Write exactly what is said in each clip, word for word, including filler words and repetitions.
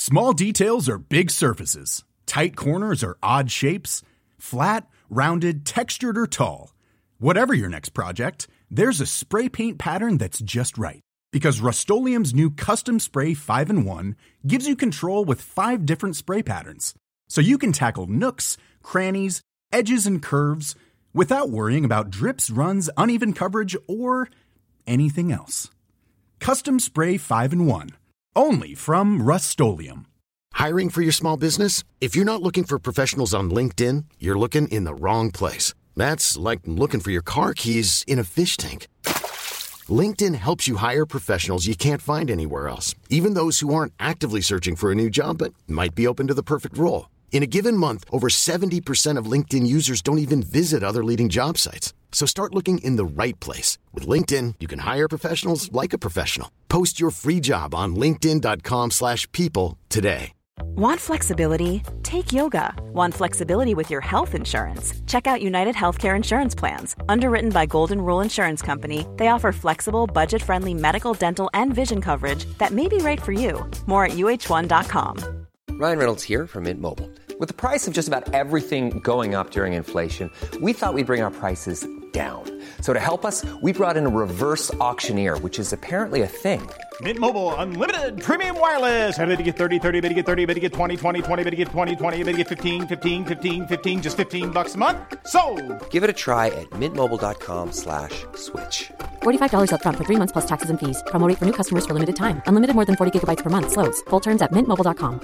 Small details are big surfaces. Tight corners are odd shapes. Flat, rounded, textured, or tall. Whatever your next project, there's a spray paint pattern that's just right. Because Rust-Oleum's new Custom Spray five in one gives you control with five different spray patterns. So you can tackle nooks, crannies, edges, and curves without worrying about drips, runs, uneven coverage, or anything else. Custom Spray five in one. Only from Rust-Oleum. Hiring for your small business? If you're not looking for professionals on LinkedIn, you're looking in the wrong place. That's like looking for your car keys in a fish tank. LinkedIn helps you hire professionals you can't find anywhere else, even those who aren't actively searching for a new job but might be open to the perfect role. In a given month, over seventy percent of LinkedIn users don't even visit other leading job sites. So start looking in the right place. With LinkedIn, you can hire professionals like a professional. Post your free job on linkedin.com slash people today. Want flexibility? Take yoga. Want flexibility with your health insurance? Check out United Healthcare Insurance Plans. Underwritten by Golden Rule Insurance Company, they offer flexible, budget-friendly medical, dental, and vision coverage that may be right for you. More at U H one dot com. Ryan Reynolds here from Mint Mobile. With the price of just about everything going up during inflation, we thought we'd bring our prices down. So to help us, we brought in a reverse auctioneer, which is apparently a thing. Mint Mobile Unlimited Premium Wireless. How to get thirty, thirty, bit to get thirty, bit to get twenty, twenty, twenty, bit to get twenty, twenty, bit to get fifteen, fifteen, fifteen, fifteen, just fifteen bucks a month? Sold! Give it a try at mintmobile.com slash switch. forty-five dollars up front for three months plus taxes and fees. Promo rate for new customers for limited time. Unlimited more than forty gigabytes per month. Slows full terms at mint mobile dot com.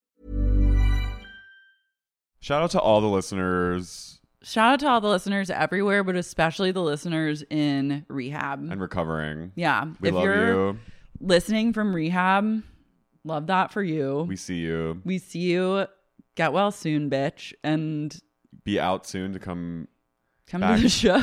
Shout out to all the listeners. Shout out to all the listeners everywhere, but especially the listeners in rehab. And recovering. Yeah. We if love you're you. listening from rehab, love that for you. We see you. We see you. Get well soon, bitch. And be out soon to come come back. to the show.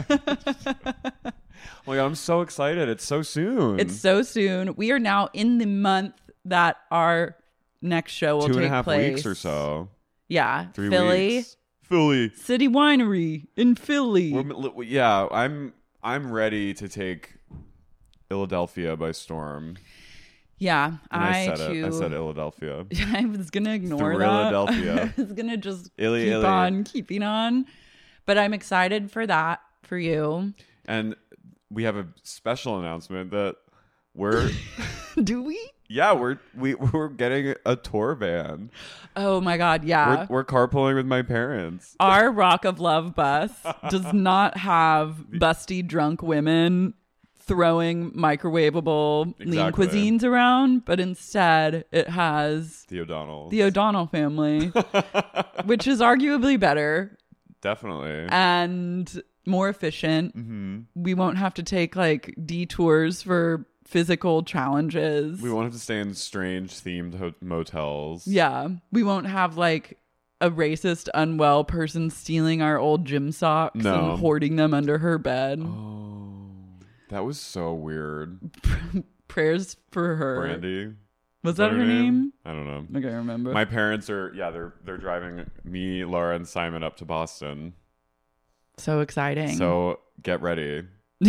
Oh my God, I'm so excited. It's so soon. It's so soon. We are now in the month that our next show will Two take and a half place. weeks or so. Yeah. Three Philly. weeks. Philly. City Winery in Philly. We're, yeah, I'm I'm ready to take Philadelphia by storm. Yeah, And I, I said too. it. I said Philadelphia. I was gonna ignore that. Philadelphia. I was gonna just Illy, keep illy. on keeping on. But I'm excited for that for you. And we have a special announcement that we're Do we? yeah we're we we're getting a tour van. Oh my God, yeah. We're, we're carpooling with my parents. Our Rock of Love bus does not have busty drunk women throwing microwavable lean Exactly. cuisines around, but instead it has The O'Donnell. the O'Donnell family, which is arguably better Definitely. and more efficient. Mm-hmm. We won't have to take like detours for physical challenges. We won't have to stay in strange themed ho- motels. Yeah. We won't have like a racist, unwell person stealing our old gym socks No. and hoarding them under her bed. Oh, that was so weird. Prayers for her. Brandy. Was Is that her name? I don't know. I can't remember. My parents are yeah they're they're driving me, Laura, and Simon up to Boston. So exciting. So get ready.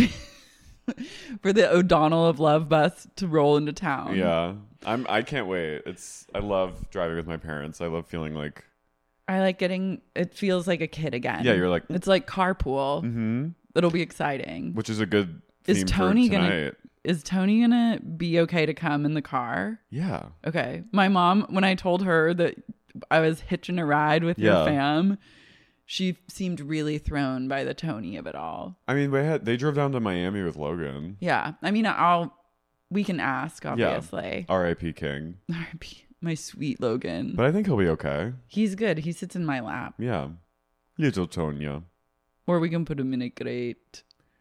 For the O'Donnell of Love bus to roll into town. Yeah, I'm. I can't wait. It's. I love driving with my parents. I love feeling like. I like getting, it feels like a kid again. Yeah, you're like. It's like carpool. Mm-hmm. It'll be exciting. Which is a good. Is theme Tony for gonna? tonight. Is Tony gonna be okay to come in the car? Yeah. Okay. My mom, when I told her that I was hitching a ride with Yeah. your fam, she seemed really thrown by the Tony of it all. I mean, they had they drove down to Miami with Logan. Yeah. I mean, I'll, we can ask, obviously. Yeah. R I P King. R I P My sweet Logan. But I think he'll be okay. He's good. He sits in my lap. Yeah. Little Tonya. Or we can put him in a crate.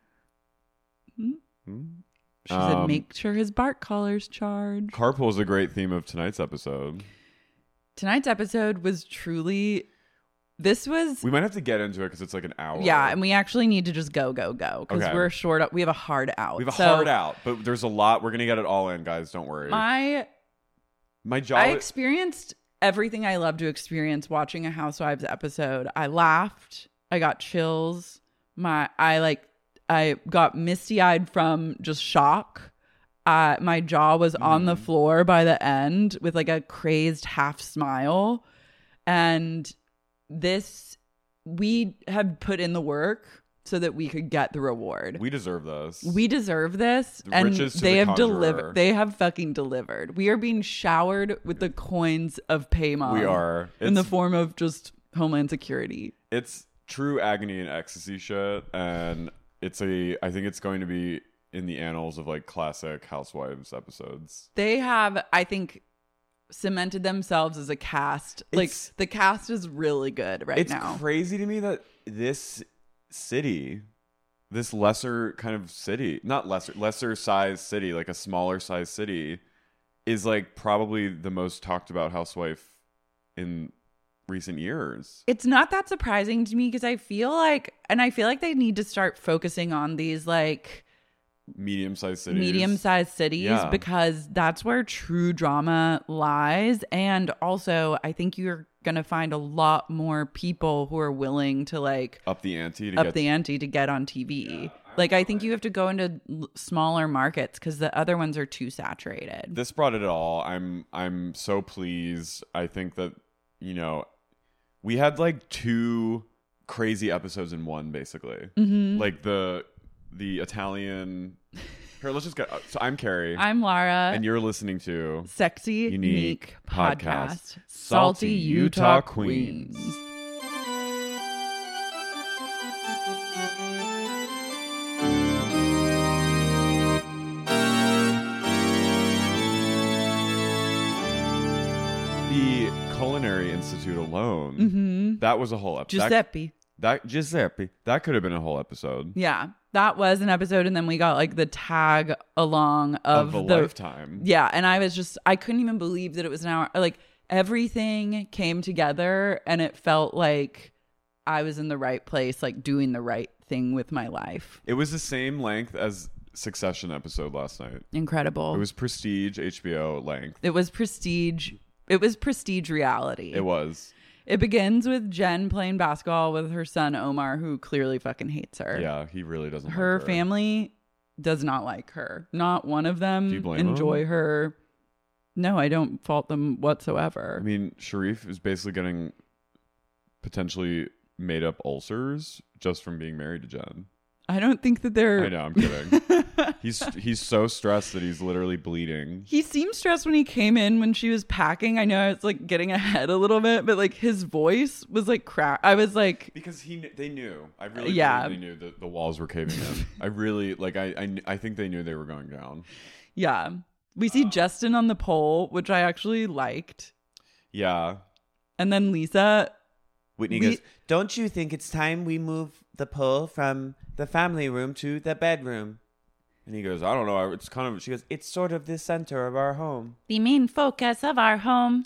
Hmm? Hmm? She said, Um, make sure his bark collar's charged. Carpool is a great theme of tonight's episode. Tonight's episode was truly, this was, We might have to get into it because it's like an hour. yeah, and we actually need to just go, go, go. Because Okay. we're short, up. We have a hard out. We have a So hard out, but there's a lot. We're going to get it all in, guys. Don't worry. My, My job. I experienced everything I love to experience watching a Housewives episode. I laughed. I got chills. My, I like, I got misty eyed from just shock. uh, my jaw was on Mm-hmm. the floor by the end with like a crazed half smile. And this, we have put in the work so that we could get the reward. We deserve this. We deserve this, The and riches to they the have conjurer. delivered. They have fucking delivered. We are being showered with the coins of Paymon. We are. in the It's- form of just Homeland Security. It's true agony and ecstasy shit, and it's a. I think it's going to be in the annals of like classic Housewives episodes. They have, I think, cemented themselves as a cast. Like It's- the cast is really good right it's now. crazy to me that this city, this lesser kind of city, not lesser, lesser size city, like a smaller size city, is like probably the most talked about housewife in recent years. It's not that surprising to me because I feel like, and I feel like they need to start focusing on these like Medium-sized cities. medium-sized cities Yeah. because that's where true drama lies. And also, I think you're gonna find a lot more people who are willing to like Up the ante to up get the ante to get on T V. Like I think you have to go into l- smaller markets because the other ones are too saturated. This brought it all. I'm I'm so pleased. I think that, you know, we had like two crazy episodes in one, basically. Mm-hmm. Like the the Italian. Here, let's just get. So I'm Carrie, I'm Lara. and you're listening to Sexy Unique Unique Podcast. Podcast. Salty Salty Utah Utah Queens. Queens. the Culinary Institute alone. Mm-hmm. That was a whole episode. Giuseppe. That, that Giuseppe. That could have been a whole episode Yeah, that was an episode, and then we got like the tag along of, of a the lifetime. Yeah, and I was just I couldn't even believe that it was an hour. Like everything came together, and it felt like I was in the right place, like doing the right thing with my life. It was the same length as Succession episode last night. Incredible. It was prestige H B O length. It was prestige. It was prestige reality. It was. It begins with Jen playing basketball with her son Omar, who clearly fucking hates her. Yeah, he really doesn't like Her her. family does not like her. Not one of them Do you blame enjoy them? her. No, I don't fault them whatsoever. I mean, Sharif is basically getting potentially made up ulcers just from being married to Jen. I don't think that they're. I know, I'm kidding. he's he's so stressed that he's literally bleeding. He seemed stressed when he came in when she was packing. I know I was like getting ahead a little bit, but like his voice was like crack. I was like, Because he kn- they knew. I really Yeah. believe they knew that the walls were caving in. I really like I, I I think they knew they were going down. yeah. We see Justin on the pole, which I actually liked, Yeah. and then Lisa. Whitney We- goes, "Don't you think it's time we move the pole from the family room to the bedroom?" And he goes, I don't know. It's kind of. She goes, It's sort of the center of our home, The main focus of our home.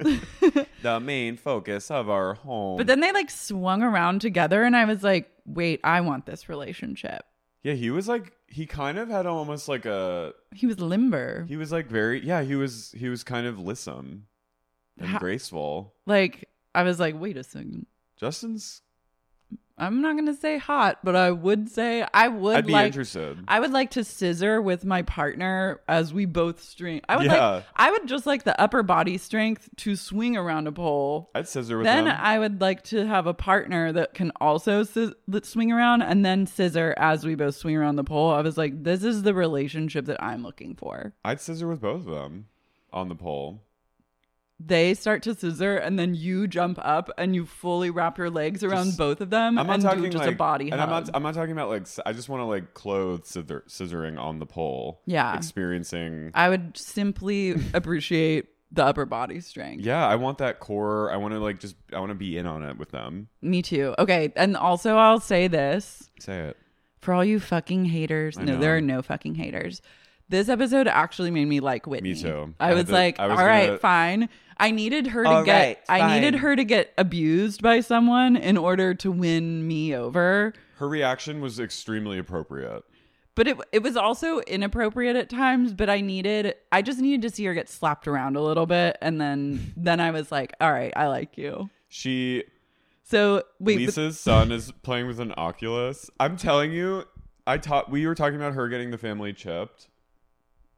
the main focus of our home. But then they like swung around together, and I was like, wait, I want this relationship. yeah, he was like he kind of had almost like a. He was limber. He was like very yeah. He was he was kind of lissom and How- graceful. Like, I was like, wait a second. Justin's. I'm not gonna say hot, but I would say I would I'd be like interested. I would like to scissor with my partner as we both string. I would Yeah. like I would just like the upper body strength to swing around a pole. I'd scissor with Then them. I would like to have a partner that can also scis- that swing around and then scissor as we both swing around the pole. I was like, this is the relationship that I'm looking for. I'd scissor with both of them on the pole. They start to scissor and then you jump up and you fully wrap your legs around Just- both of them I'm not and talking do just like a body and hug. I'm not. I'm not talking about like. s- I just want to like clothe scissor, scissoring on the pole. Yeah. Experiencing. I would simply appreciate the upper body strength. Yeah, I want that core. I want to like just. I want to be in on it with them. Me too. Okay, and also I'll say this Say it. for all you fucking haters. I No, know. there are no fucking haters. This episode actually made me like Whitney. Me too. I, I was had to- like, I was all right, gonna- fine. I needed her to All get right, I needed fine. her to get abused by someone in order to win me over. Her reaction was extremely appropriate. But it it was also inappropriate at times, but I needed I just needed to see her get slapped around a little bit, and then then I was like, all right, I like you. She So wait, but- Lisa's son is playing with an Oculus. I'm telling you, I taught. We were talking about her getting the family chipped.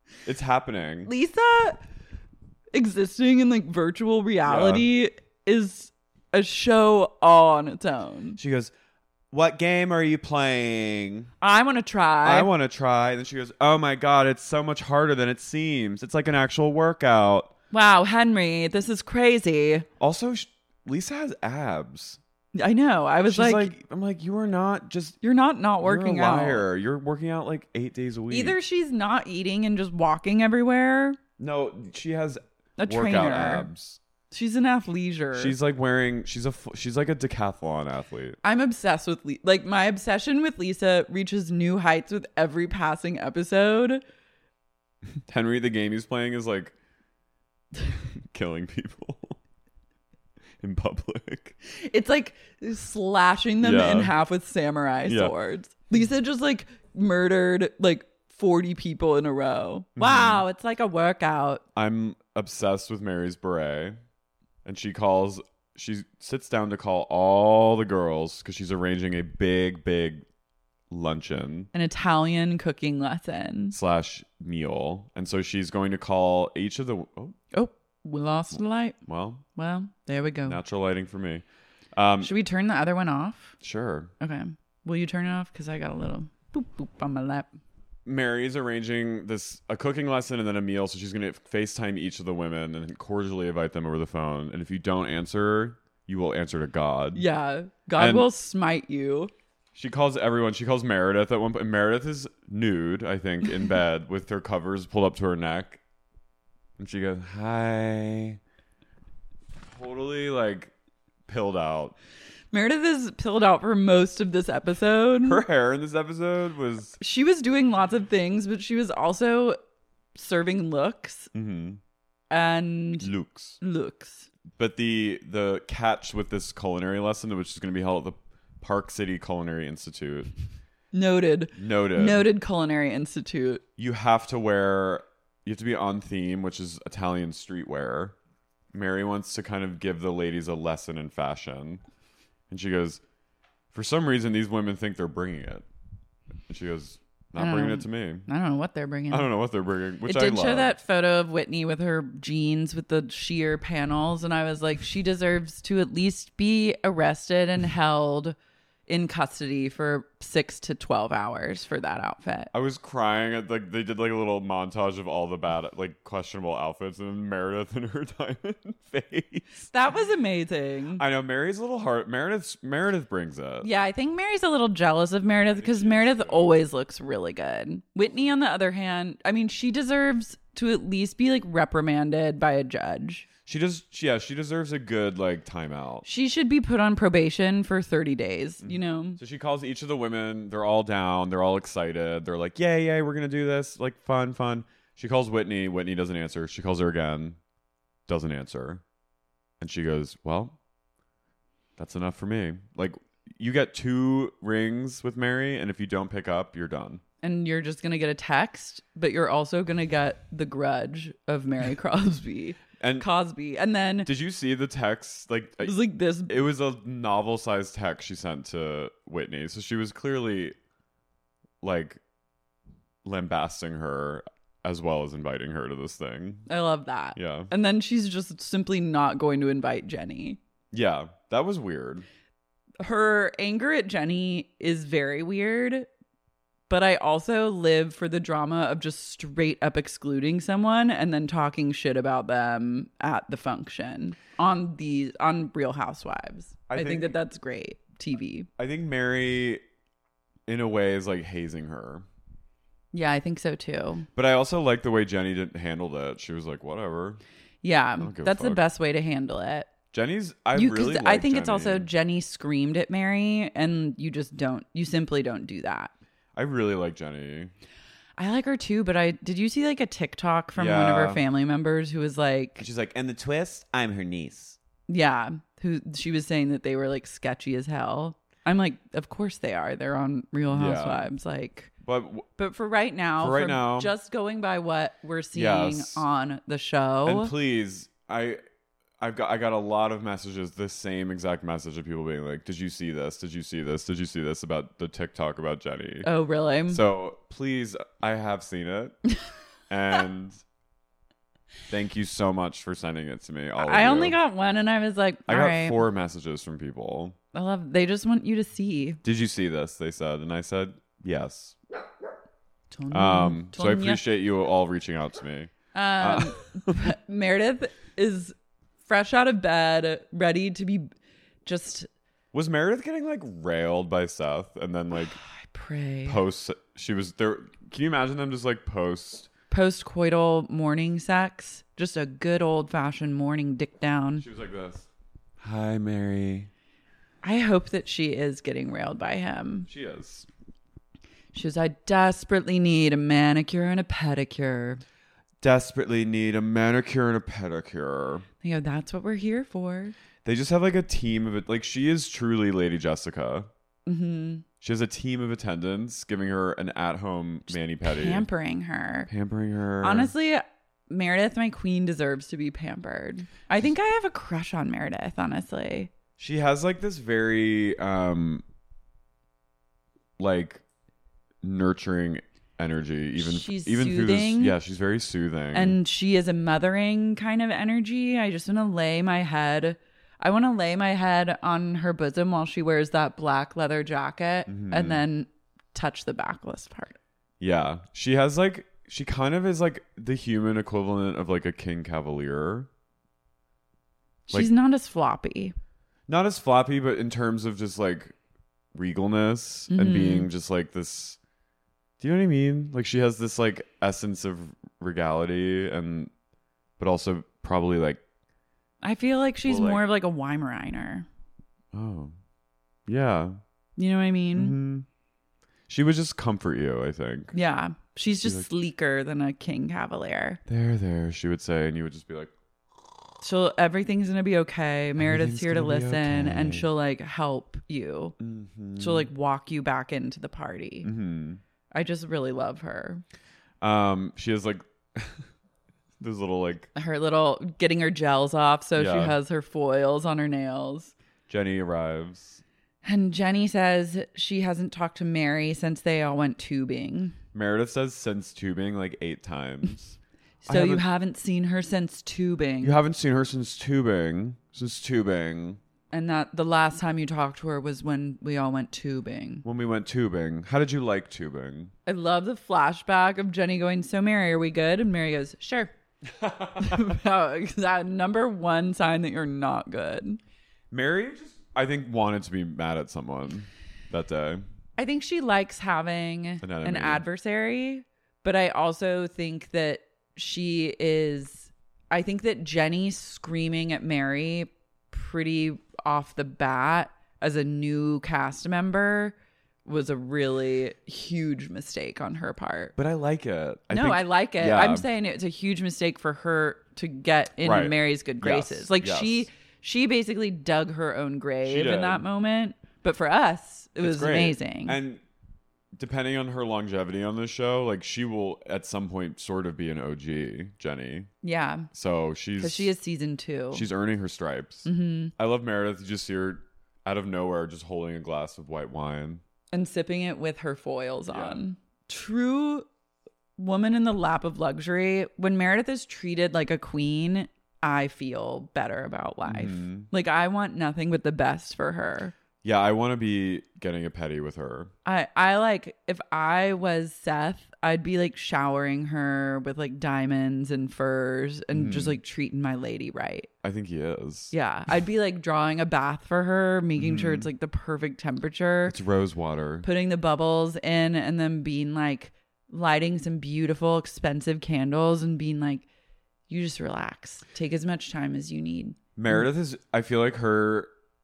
It's happening. Lisa existing in like virtual reality yeah. is a show all on its own. She goes, what game are you playing? I want to try. I want to try. And then she goes, oh my God, it's so much harder than it seems. It's like an actual workout. Wow, Henry, this is crazy. Also, Lisa has abs. I know. I was like, like, I'm like, you are not just. You're not not working you're a out. Liar. You're working out like eight days a week. Either she's not eating and just walking everywhere. No, she has a workout trainer. abs. She's an athleisure. She's like wearing. She's a. She's like a decathlon athlete. I'm obsessed with Le- like my obsession with Lisa reaches new heights with every passing episode. Henry, the game he's playing is like killing people in public. It's like slashing them yeah. in half with samurai yeah. swords. Lisa just like murdered like forty people in a row. Mm-hmm. Wow, it's like a workout. I'm obsessed with Mary's beret. And she calls, she sits down to call all the girls because she's arranging a big, big luncheon. An Italian cooking lesson. Slash meal. And so she's going to call each of the... Oh, oh we lost the light. Well. Well, there we go. Natural lighting for me. Um, Should we turn the other one off? Sure. Okay. Will you turn it off? Because I got a little boop boop on my lap. Mary's arranging this a cooking lesson and then a meal, so she's going to FaceTime each of the women and cordially invite them over the phone. And if you don't answer, you will answer to God. Yeah, God and will smite you. She calls everyone. She calls Meredith at one point. Meredith is nude, I think, in bed with her covers pulled up to her neck, and she goes, "Hi." Totally like pilled out. Meredith is pilled out for most of this episode. Her hair in this episode was... She was doing lots of things, but she was also serving looks. Mm-hmm. And... Looks. Looks. But the the catch with this culinary lesson, which is going to be held at the Park City Culinary Institute. Noted. Noted. Noted Culinary Institute. You have to wear... You have to be on theme, which is Italian streetwear. Mary wants to kind of give the ladies a lesson in fashion. And she goes, for some reason, these women think they're bringing it. And she goes, not bringing know. it to me. I don't know what they're bringing. I don't know what they're bringing, which it I did love. show that photo of Whitney with her jeans with the sheer panels. And I was like, she deserves to at least be arrested and held in custody for six to twelve hours for that outfit. I was crying at like they did like a little montage of all the bad like questionable outfits and then Meredith in her diamond face. That was amazing. I know Mary's a little heart. Meredith Meredith brings it. Yeah, I think Mary's a little jealous of Meredith because Meredith always looks really good. Whitney, on the other hand, I mean, she deserves to at least be like reprimanded by a judge. She does. Yeah, she deserves a good like timeout. She should be put on probation for thirty days, you know? So she calls each of the women. They're all down. They're all excited. They're like, yay, yay, we're going to do this. Like, fun, fun. She calls Whitney. Whitney doesn't answer. She calls her again. Doesn't answer. And she goes, well, that's enough for me. Like, you get two rings with Mary, and if you don't pick up, you're done. And you're just going to get a text, but you're also going to get the grudge of Mary Crosby. And Cosby. And then did you see the text? Like it was like this. It was a novel sized text she sent to Whitney. So she was clearly like lambasting her as well as inviting her to this thing. I love that. Yeah. And then she's just simply not going to invite Jenny. Yeah, that was weird. Her anger at Jenny is very weird. But I also live for the drama of just straight up excluding someone and then talking shit about them at the function on the on Real Housewives. I, I think, think that that's great T V. I think Mary, in a way, is like hazing her. Yeah, I think so too. But I also like the way Jenny didn't handle it. She was like, "Whatever." Yeah, that's the best way to handle it. Jenny's. I you, really. Like I think Jenny. It's also Jenny screamed at Mary, and you just don't. You simply don't do that. I really like Jenny. I like her too, but I did you see like a TikTok from yeah. one of her family members who was like, and she's like, and the twist, I'm her niece. Yeah, who she was saying that they were like sketchy as hell. I'm like, of course they are. They're on Real Housewives, yeah. like. But but for right now, for right for now, just going by what we're seeing yes. on the show, and please, I. I've got I got a lot of messages, this same exact message of people being like, did you see this? Did you see this? Did you see this about the TikTok about Jenny? Oh, really? So please, I have seen it. And thank you so much for sending it to me. All of I you. only got one, and I was like, I all got right. four messages from people. I love. They just want you to see. Did you see this? They said, and I said yes. Tonya, Um, so I Tonya. appreciate you all reaching out to me. Um, Uh, Meredith is fresh out of bed, ready to be just. Was Meredith getting like railed by Seth, and then like I pray post? She was there. Can you imagine them just like post? post-coital morning sex, just a good old-fashioned morning dick down. She was like this. Hi, Mary. I hope that she is getting railed by him. She is. She says, I desperately need a manicure and a pedicure. Desperately need a manicure and a pedicure. You know, that's what we're here for. They just have like a team of it. Like she is truly Lady Jessica. Mm-hmm. She has a team of attendants giving her an at-home mani-pedi. Pampering her. Pampering her. Honestly, Meredith, my queen, deserves to be pampered. I think I have a crush on Meredith, honestly. She has like this very um like nurturing energy, even She's even through this. soothing. Yeah, she's very soothing. And she is a mothering kind of energy. I just want to lay my head. I want to lay my head on her bosom while she wears that black leather jacket Mhm. and then touch the backless part. Yeah, she has like she kind of is like the human equivalent of like a king cavalier. She's Like- not as floppy. Not as floppy, but in terms of just like regalness and Mhm. being just like this. Do you know what I mean? Like she has this like essence of regality, and but also probably like I feel like she's Well, like- more of like a Weimaraner. oh yeah. You know what I mean? Mm-hmm. She would just comfort you, I think. Yeah. She's She's just like- sleeker than a king cavalier. There, there, she would say, and you would just be like, She'll everything's gonna be okay. Meredith's Everything's here to gonna be listen, and okay. she'll like help you. mm-hmm. She'll like walk you back into the party. Mm-hmm. I just really love her. Um, she has like those little like Her little getting her gels off, so she Yeah. has her foils on her nails. Jenny arrives. And Jenny says she hasn't talked to Mary since they all went tubing. Meredith says since tubing like eight times. I So you haven't- haven't seen her since tubing. You haven't seen her since tubing. Since tubing. And that the last time you talked to her was when we all went tubing. When we went tubing. How did you like tubing? I love the flashback of Jenny going, so Mary, are we good? And Mary goes, sure. That number one sign that you're not good. Mary just, I think, wanted to be mad at someone that day. I think she likes having An an enemy. adversary, but I also think that she is, I think that Jenny screaming at Mary pretty off the bat as a new cast member was a really huge mistake on her part. But I like it. I no, think- I like it. yeah. I'm saying it's a huge mistake for her to get in Right. Mary's good Yes, graces. Like yes. she she basically dug her own grave in did. that moment. But for us, it It's was great. amazing. And depending on her longevity on this show, like she will at some point sort of be an O G, Jenny. yeah. So she's Because she is season two. she's earning her stripes. Mm-hmm. I love Meredith. You just see her out of nowhere just holding a glass of white wine. And sipping it with her foils Yeah. on. True woman in the lap of luxury. When Meredith is treated like a queen, I feel better about life. Mhm. Like I want nothing but the best for her. Yeah, I want to be getting a petty with her. I, I like if I was Seth, I'd be like showering her with like diamonds and furs and just Mhm. like treating my lady right. I think he is. Yeah. I'd be like drawing a bath for her, making sure it's like the perfect temperature, It's rose water. putting the bubbles in, and then being like lighting some beautiful, expensive candles and being like, you just relax. Take as much time as you need. Meredith is, I feel like her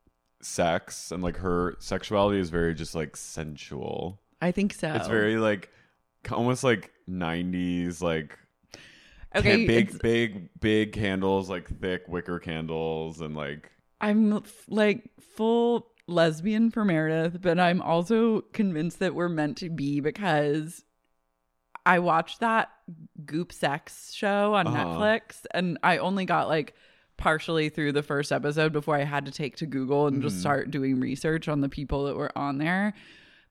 sex and like her sexuality is very just like sensual. I think so. It's very like almost like nineties, like okay. ca- big, it's- big, big candles, like thick wicker candles, and like I'm f- like full lesbian for Meredith, but I'm also convinced that we're meant to be because I watched that Goop Sex show on Uh-huh. Netflix and I only got like partially through the first episode before I had to take to Google and just Mhm. start doing research on the people that were on there.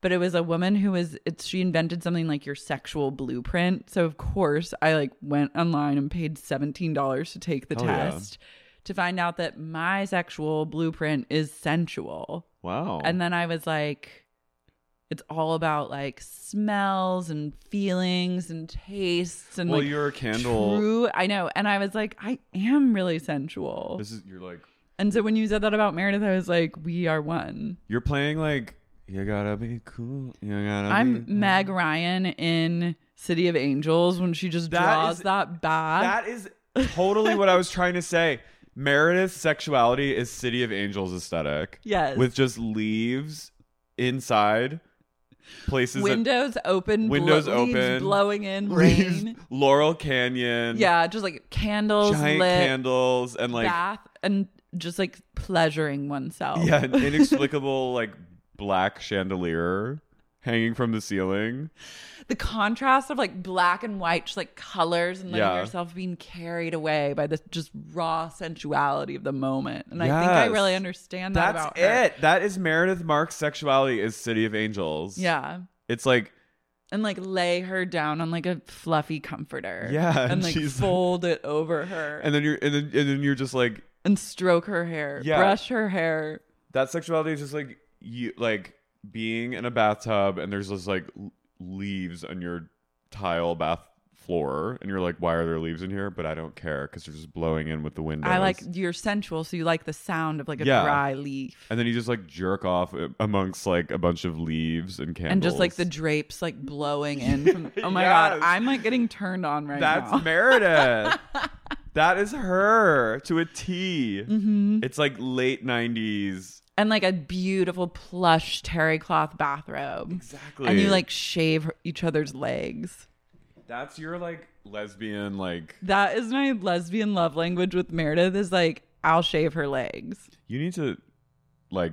but it was a woman who was, it's, she invented something like your sexual blueprint. So of course I like went online and paid seventeen dollars to take the Hell yeah. test to find out that my sexual blueprint is sensual. Wow. And then I was like, it's all about like smells and feelings and tastes and well, like you're a candle. true. I know. And I was like, I am really sensual. This is you're like And so when you said that about Meredith, I was like, we are one. you're playing like you gotta be cool. You gotta. I'm be Meg Ryan in City of Angels when she just That draws is- that back. That is totally what I was trying to say. Meredith's sexuality is City of Angels aesthetic. Yes. With just leaves inside. Places windows open, windows blo- leaves open, blowing in, leaves, rain. Laurel Canyon. Yeah, just like candles Giant lit, candles and like bath, and just like pleasuring oneself. yeah, an inexplicable like black chandelier hanging from the ceiling. The contrast of like black and white, just like colors, and letting Yeah. yourself being carried away by this just raw sensuality of the moment. And I think I Yes. really understand that That's about her. it. That is Meredith Marks' sexuality is City of Angels. Yeah. It's like And like lay her down on like a fluffy comforter. Yeah, And and like she's- fold it over her. and then you're and then, and then you're just like and stroke her hair. Yeah. Brush her hair. that sexuality is just like you like being in a bathtub and there's just like l- leaves on your tile bath floor and you're like, why are there leaves in here? But I don't care because they're just blowing in with the windows. I like you're sensual, so you like the sound of like a Yeah. dry leaf. and then you just like jerk off amongst like a bunch of leaves and candles And just like the drapes like blowing in from oh my Yes. god, I'm like getting turned on right That's now. Meredith. That is her to a T. Mm-hmm. It's like late nineties. And like a beautiful plush terry cloth bathrobe. Exactly. And you like shave her- each other's legs. That's your like lesbian like That is my lesbian love language with Meredith is like I'll shave her legs. you need to like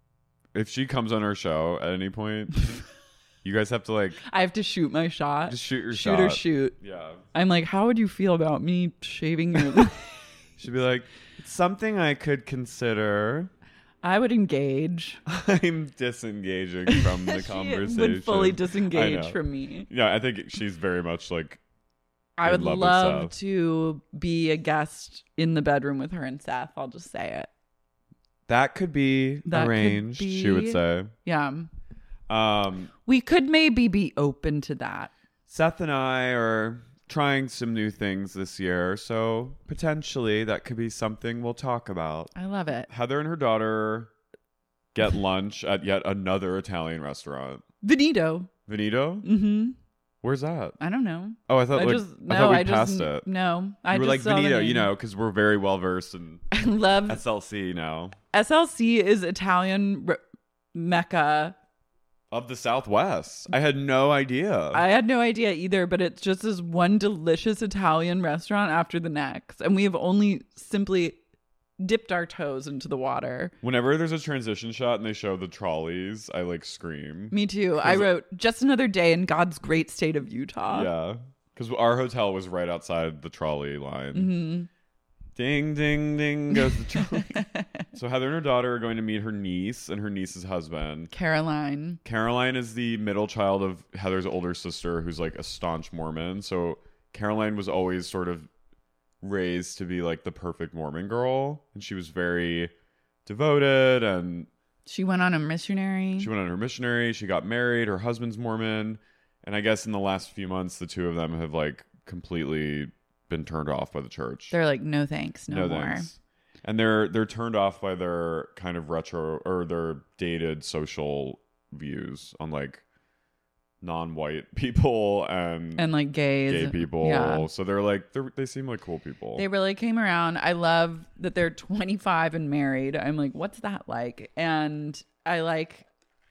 if she comes on our show at any point you guys have to like I have to shoot my shot. just shoot your shoot shot. or shoot. Yeah. I'm like, how would you feel about me shaving your legs? She'd be like, it's something I could consider. I would engage. I'm disengaging from the She conversation. would fully I disengage know. from me. Yeah, I think she's very much like I in would love with love Seth. to be a guest in the bedroom with her and Seth. I'll just say it. that could be That could arranged, she would be- say. Yeah. Um, We could maybe be open to that. Seth and I are trying some new things this year, so potentially that could be something we'll talk about. I love it. Heather and her daughter get lunch at yet another Italian restaurant. Venito. Venito? Mm-hmm. Where's that? I don't know. Oh, I thought I like, just I no. thought we I passed just it. no. I You were just like saw the Venito, you name. know, because we're very well versed in I love S L C now. S L C is Italian r- mecca. Of the Southwest. I had no idea. I had no idea either, but it's just this one delicious Italian restaurant after the next, and we have only simply dipped our toes into the water. Whenever there's a transition shot and they show the trolleys, I like scream. Me too. I wrote just another day in God's great state of Utah. Yeah. Because our hotel was right outside the trolley line. Mm-hmm. Ding, ding, ding goes the trolley. So Heather and her daughter are going to meet her niece and her niece's husband. Caroline. Caroline is the middle child of Heather's older sister, who's like a staunch Mormon. So Caroline was always sort of raised to be like the perfect Mormon girl. And she was very devoted and She went on a missionary. she went on her missionary. She got married. Her husband's Mormon. And I guess in the last few months, the two of them have like completely been turned off by the church. They're like, no thanks, no, more. thanks. And they're they're turned off by their kind of retro or their dated social views on like non-white people and, And like gays. gay people. Yeah. So they're like they're, they seem like cool people. They really came around. I love that they're twenty-five and married. I'm like, what's that like? And I like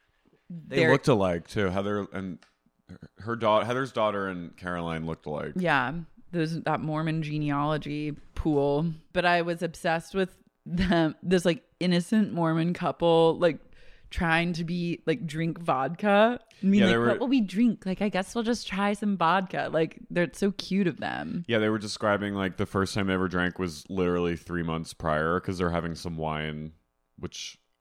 They their- looked alike too. Heather and her- her daughter, Heather's daughter and Caroline looked alike. Yeah, there's that Mormon genealogy pool. But I was obsessed with them, this like innocent Mormon couple, like trying to be like drink vodka. I mean, Yeah, like, they were- what will we drink? Like, I guess we'll just try some vodka. Like, they're so cute of them. Yeah, they were describing like the first time they ever drank was literally three months prior because they're having some wine, which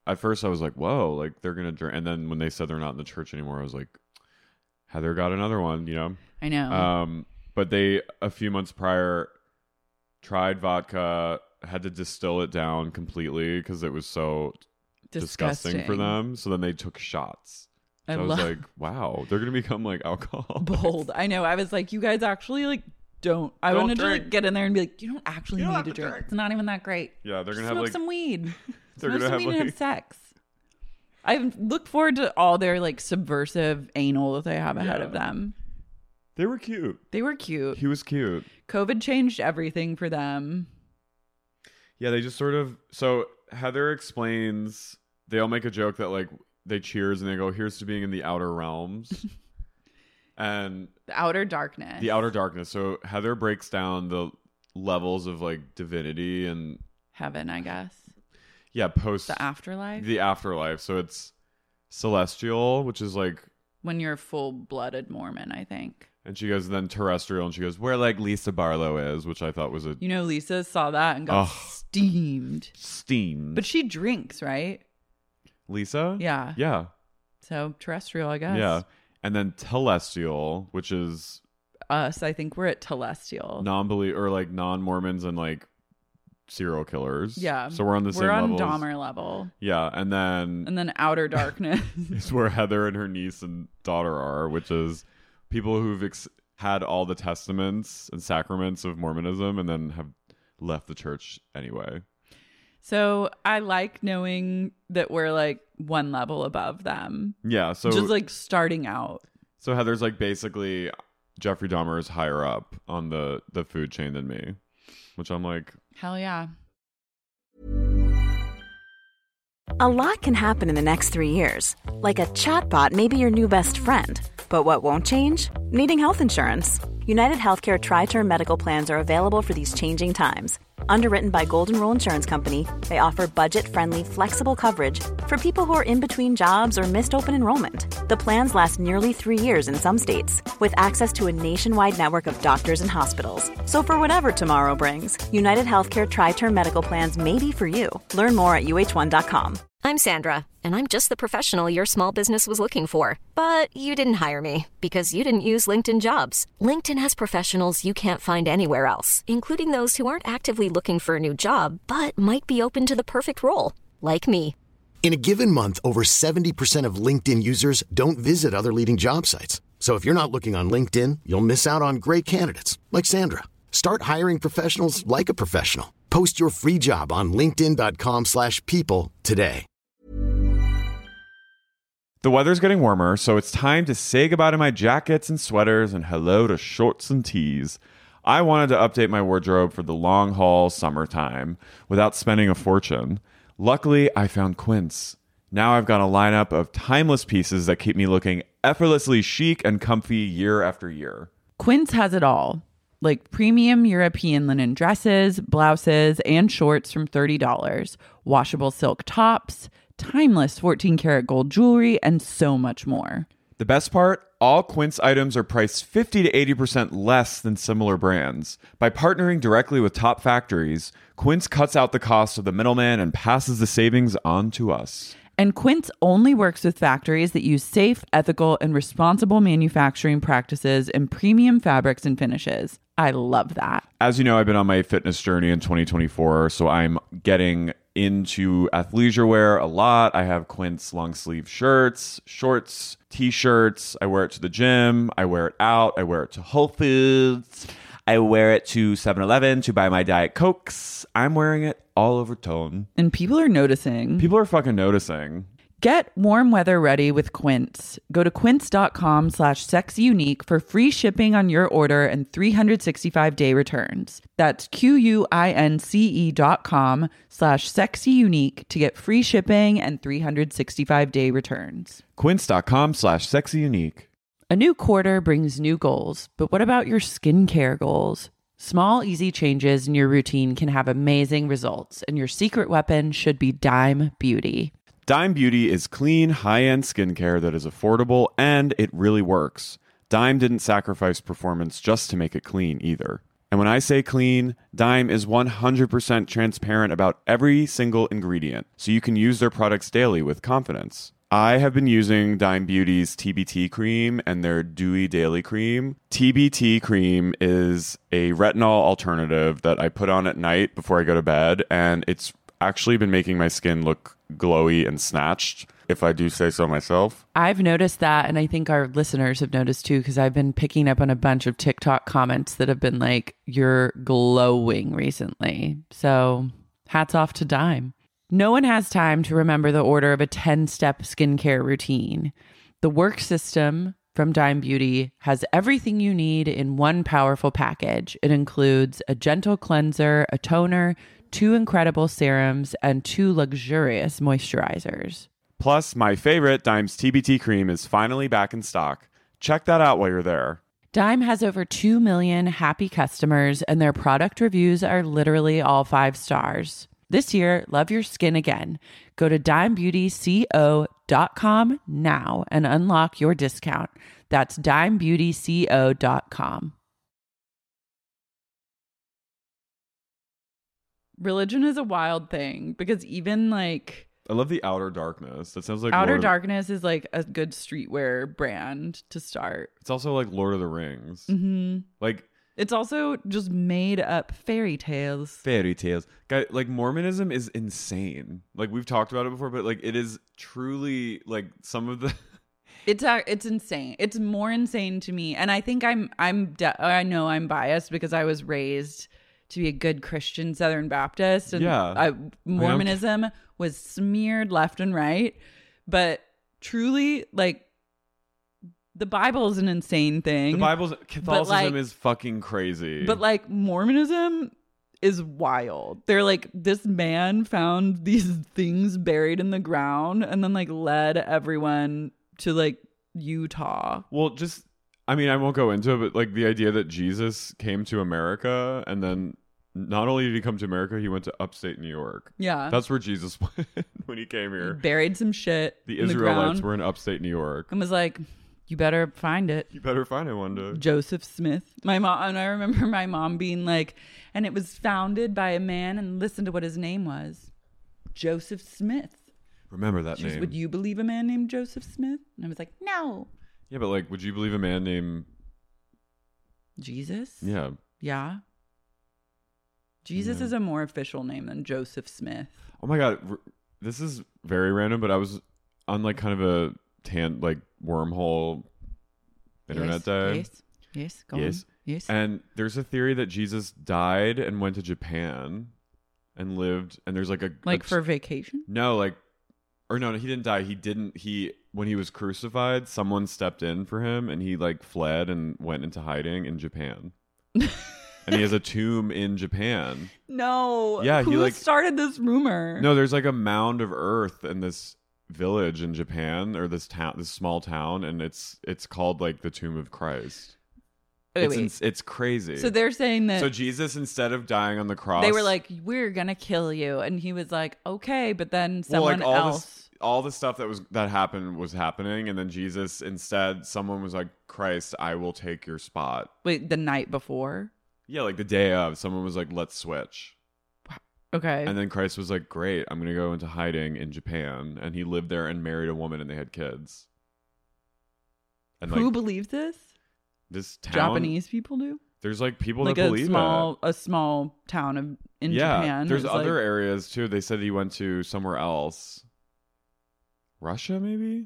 at first I was like, whoa, like they're gonna drink. And then when they said they're not in the church anymore, I was like, Heather got another one, you know. I know. Um, but they a few months prior tried vodka, had to distill it down completely because it was so disgusting. disgusting for them. So then they took shots. So I, I was love- like, wow, they're gonna become like alcohol bold. I know. I was like, you guys actually like don't. I don't wanted drink. to like get in there and be like, you don't actually you need don't to, to drink. drink. It's not even that great. Yeah, they're gonna Just have smoke like some weed. They're smoke gonna some have weed like and have sex. I look forward to all their like subversive anal that they have ahead Yeah. of them. They were cute. They were cute. He was cute. COVID changed everything for them. Yeah, they just sort of. So Heather explains. They all make a joke that like they cheers and they go, "Here's to being in the outer realms," and The outer darkness. the outer darkness. So Heather breaks down the levels of like divinity and Heaven, I guess. yeah, post The afterlife. the afterlife. So it's celestial, which is like, When you're a full-blooded Mormon, I think. and she goes then terrestrial, and she goes where like Lisa Barlow is, which I thought was a You know, Lisa saw that and got Ugh. steamed. steam. But she drinks, right? Lisa, Yeah. yeah, So terrestrial, I guess. yeah, and then telestial, which is Us, I think we're at telestial. non-believe or like non-Mormons and like serial killers. Yeah. So we're on the same We're on levels. Dahmer level. Yeah, and then And then outer darkness. is where Heather and her niece and daughter are, which is people who've ex- had all the testaments and sacraments of Mormonism and then have left the church anyway. So I like knowing that we're like one level above them. Yeah, so Just like starting out. so Heather's like basically Jeffrey Dahmer is higher up on the the food chain than me, which I'm like, Hell yeah. A lot can happen in the next three years. Like a chatbot may be your new best friend. But what won't change? Needing health insurance. United Healthcare Tri-Term Medical Plans are available for these changing times. Underwritten by Golden Rule Insurance Company, they offer budget-friendly, flexible coverage for people who are in between jobs or missed open enrollment. The plans last nearly three years in some states, with access to a nationwide network of doctors and hospitals. So for whatever tomorrow brings, United Healthcare Tri-Term Medical Plans may be for you. Learn more at U H one dot com. I'm Sandra, and I'm just the professional your small business was looking for. But you didn't hire me because you didn't use LinkedIn Jobs. LinkedIn has professionals you can't find anywhere else, including those who aren't actively looking for a new job, but might be open to the perfect role, like me. In a given month, over seventy percent of LinkedIn users don't visit other leading job sites. So if you're not looking on LinkedIn, you'll miss out on great candidates like Sandra. Start hiring professionals like a professional. Post your free job on linkedin dot com slash people today. the weather's getting warmer, so it's time to say goodbye to my jackets and sweaters and hello to shorts and tees. I wanted to update my wardrobe for the long haul summertime without spending a fortune. Luckily, I found Quince. Now I've got a lineup of timeless pieces that keep me looking effortlessly chic and comfy year after year. Quince has it all. Like premium European linen dresses, blouses, and shorts from thirty dollars, washable silk tops, timeless fourteen karat gold jewelry, and so much more. The best part? All Quince items are priced fifty to eighty percent less than similar brands. By partnering directly with top factories, Quince cuts out the cost of the middleman and passes the savings on to us. And Quince only works with factories that use safe, ethical, and responsible manufacturing practices and premium fabrics and finishes. I love that. As you know, I've been on my fitness journey in twenty twenty-four, so I'm getting into athleisure wear a lot. I have Quince long sleeve shirts, shorts, t-shirts. I wear it to the gym. I wear it out. I wear it to Whole Foods. I wear it to seven eleven to buy my Diet Cokes. I'm wearing it all over tone. And people are noticing. People are fucking noticing. Get warm weather ready with Quince. Go to quince.com slash sexyunique for free shipping on your order and three hundred sixty-five day returns. That's Q-U-I-N-C-E dot com slash sexyunique to get free shipping and three hundred sixty-five day returns. Quince.com slash sexyunique. A new quarter brings new goals, but what about your skincare goals? Small, easy changes in your routine can have amazing results, and your secret weapon should be Dime Beauty. Dime Beauty is clean, high-end skincare that is affordable, and it really works. Dime didn't sacrifice performance just to make it clean either. And when I say clean, Dime is one hundred percent transparent about every single ingredient, so you can use their products daily with confidence. I have been using Dime Beauty's T B T cream and their Dewy Daily Cream. T B T cream is a retinol alternative that I put on at night before I go to bed, and it's actually been making my skin look glowy and snatched, if I do say so myself. I've noticed that, and I think our listeners have noticed too, because I've been picking up on a bunch of TikTok comments that have been like, you're glowing recently. So hats off to Dime. No one has time to remember the order of a ten-step skincare routine. The Work System from Dime Beauty has everything you need in one powerful package. It includes a gentle cleanser, a toner, two incredible serums, and two luxurious moisturizers. Plus, my favorite, Dime's T B T cream, is finally back in stock. Check that out while you're there. Dime has over two million happy customers, and their product reviews are literally all five stars. This year, love your skin again. Go to dime beauty co dot com now and unlock your discount. That's dime beauty co dot com. Religion is a wild thing because even like... I love the Outer Darkness. That sounds like Outer Lord Darkness is like a good streetwear brand to start. It's also like Lord of the Rings. Mm-hmm. Like... It's also just made up fairy tales. Fairy tales. Guy, like Mormonism is insane. Like we've talked about it before, but like it is truly like some of the... It's uh, it's insane. It's more insane to me. And I think I'm, I'm de- I know I'm biased because I was raised to be a good Christian Southern Baptist. And yeah. I, Mormonism was smeared left and right. But truly, like, the Bible is an insane thing. The Bible's Catholicism like, is fucking crazy. But like Mormonism is wild. They're like, this man found these things buried in the ground and then like led everyone to like Utah. Well, just I mean, I won't go into it, but like the idea that Jesus came to America and then not only did he come to America, he went to upstate New York. Yeah. That's where Jesus went when he came here. He buried some shit. The in Israelites the were in upstate New York. And was like, you better find it. You better find it one day. Joseph Smith. My mom, and I remember my mom being like, and it was founded by a man, and listen to what his name was. Joseph Smith. Remember that She name. was, would you believe a man named Joseph Smith? And I was like, no. Yeah, but like, would you believe a man named Jesus? Yeah. Yeah. Jesus Yeah. is a more official name than Joseph Smith. Oh my God. R- This is very random, but I was on like kind of a tan, like wormhole internet yes, day. Yes. Yes. Go yes. on. Yes. And there's a theory that Jesus died and went to Japan and lived, and there's like a like a, for vacation? No, like, or no, no, he didn't die. He didn't. He when he was crucified, someone stepped in for him, and he like fled and went into hiding in Japan. And he has a tomb in Japan. No. Yeah, Who he like started this rumor? No, there's like a mound of earth in this village in Japan, or this town, this small town, and it's it's called like the Tomb of Christ. Wait, it's wait. ins- it's crazy. So they're saying that So Jesus, instead of dying on the cross, they were like, "We're gonna kill you," and he was like, "Okay," but then well, someone like all else. this, all the stuff that was that happened was happening, and then Jesus, instead, someone was like, "Christ, I will take your spot." Wait, the night before. Yeah, like the day of, someone was like, "Let's switch." Okay. And then Christ was like, "Great, I'm gonna go into hiding in Japan," and he lived there and married a woman, and they had kids. And Who like, believes this? this town, Japanese people do. There's like people Like that a believe small, it. a small town of in yeah, Japan. there's is, other like, areas too. They said he went to somewhere else. Russia, maybe.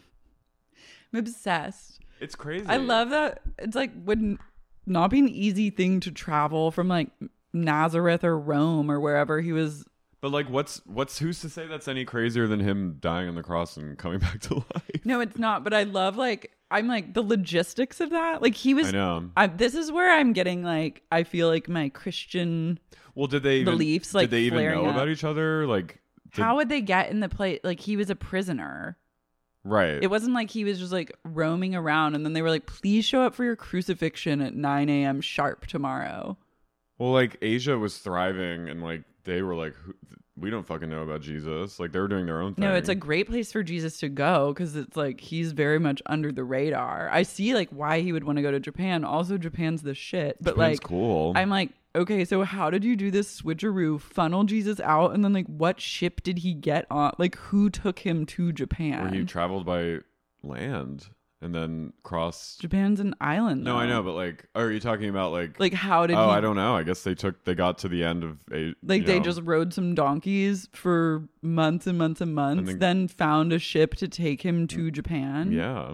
I'm obsessed. It's crazy. I love that. It's like would not be an easy thing to travel from like Nazareth or Rome or wherever he was. But like, what's what's who's to say that's any crazier than him dying on the cross and coming back to life? No, it's not. But I love like I'm like the logistics of that. Like he was. I know. I, this is where I'm getting like I feel like my Christian. Well, did they even, beliefs like did they even flaring know up. about each other? Like, did, How would they get in the place? Like he was a prisoner. right? It wasn't like he was just like roaming around and then they were like, please show up for your crucifixion at nine a.m. sharp tomorrow. Well, like Asia was thriving, and like they were like, who, we don't fucking know about Jesus. Like, they were doing their own thing. No, it's a great place for Jesus to go because it's like he's very much under the radar. I see like why he would want to go to Japan. Also, Japan's the shit. But Japan's like, cool. I'm like, okay, so how did you do this switcheroo? Funnel Jesus out, and then like, what ship did he get on? Like, who took him to Japan? Where he traveled by land and then crossed. Japan's an island. No, though. I know, but like, oh, are you talking about like, like how did? Oh, he, I don't know. I guess they took, they got to the end of a. Like you they know, just rode some donkeys for months and months and months, And then- then found a ship to take him to Japan. Yeah.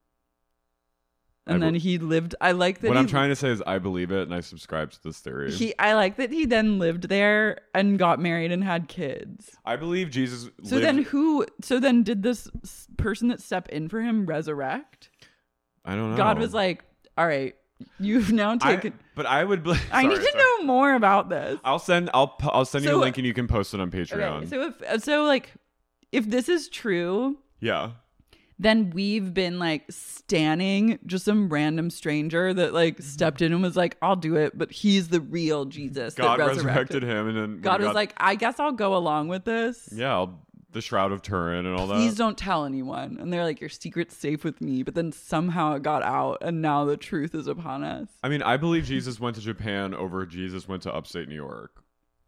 And I then be- he lived. I like that. What he, I'm trying to say is, I believe it, and I subscribe to this theory. He, I like that he then lived there and got married and had kids. I believe Jesus. So lived, then who? So then did this s- person that stepped in for him resurrect? I don't know. God was like, "All right, you've now I- taken." but I would. Bl- I need sorry, to sorry. know more about this. I'll send. I'll. pu- I'll send you So- a link, and you can post it on Patreon. Okay, so if so, like, if this is true, yeah. then we've been like standing just some random stranger that like stepped in and was like, I'll do it, but he's the real Jesus. God that resurrected resurrected him, and then when God he was got- like, I guess I'll go along with this. yeah, I'll, the Shroud of Turin and all that. Please don't tell anyone. And they're like, your secret's safe with me. But then somehow it got out and now the truth is upon us. I mean, I believe Jesus went to Japan over Jesus went to upstate New York.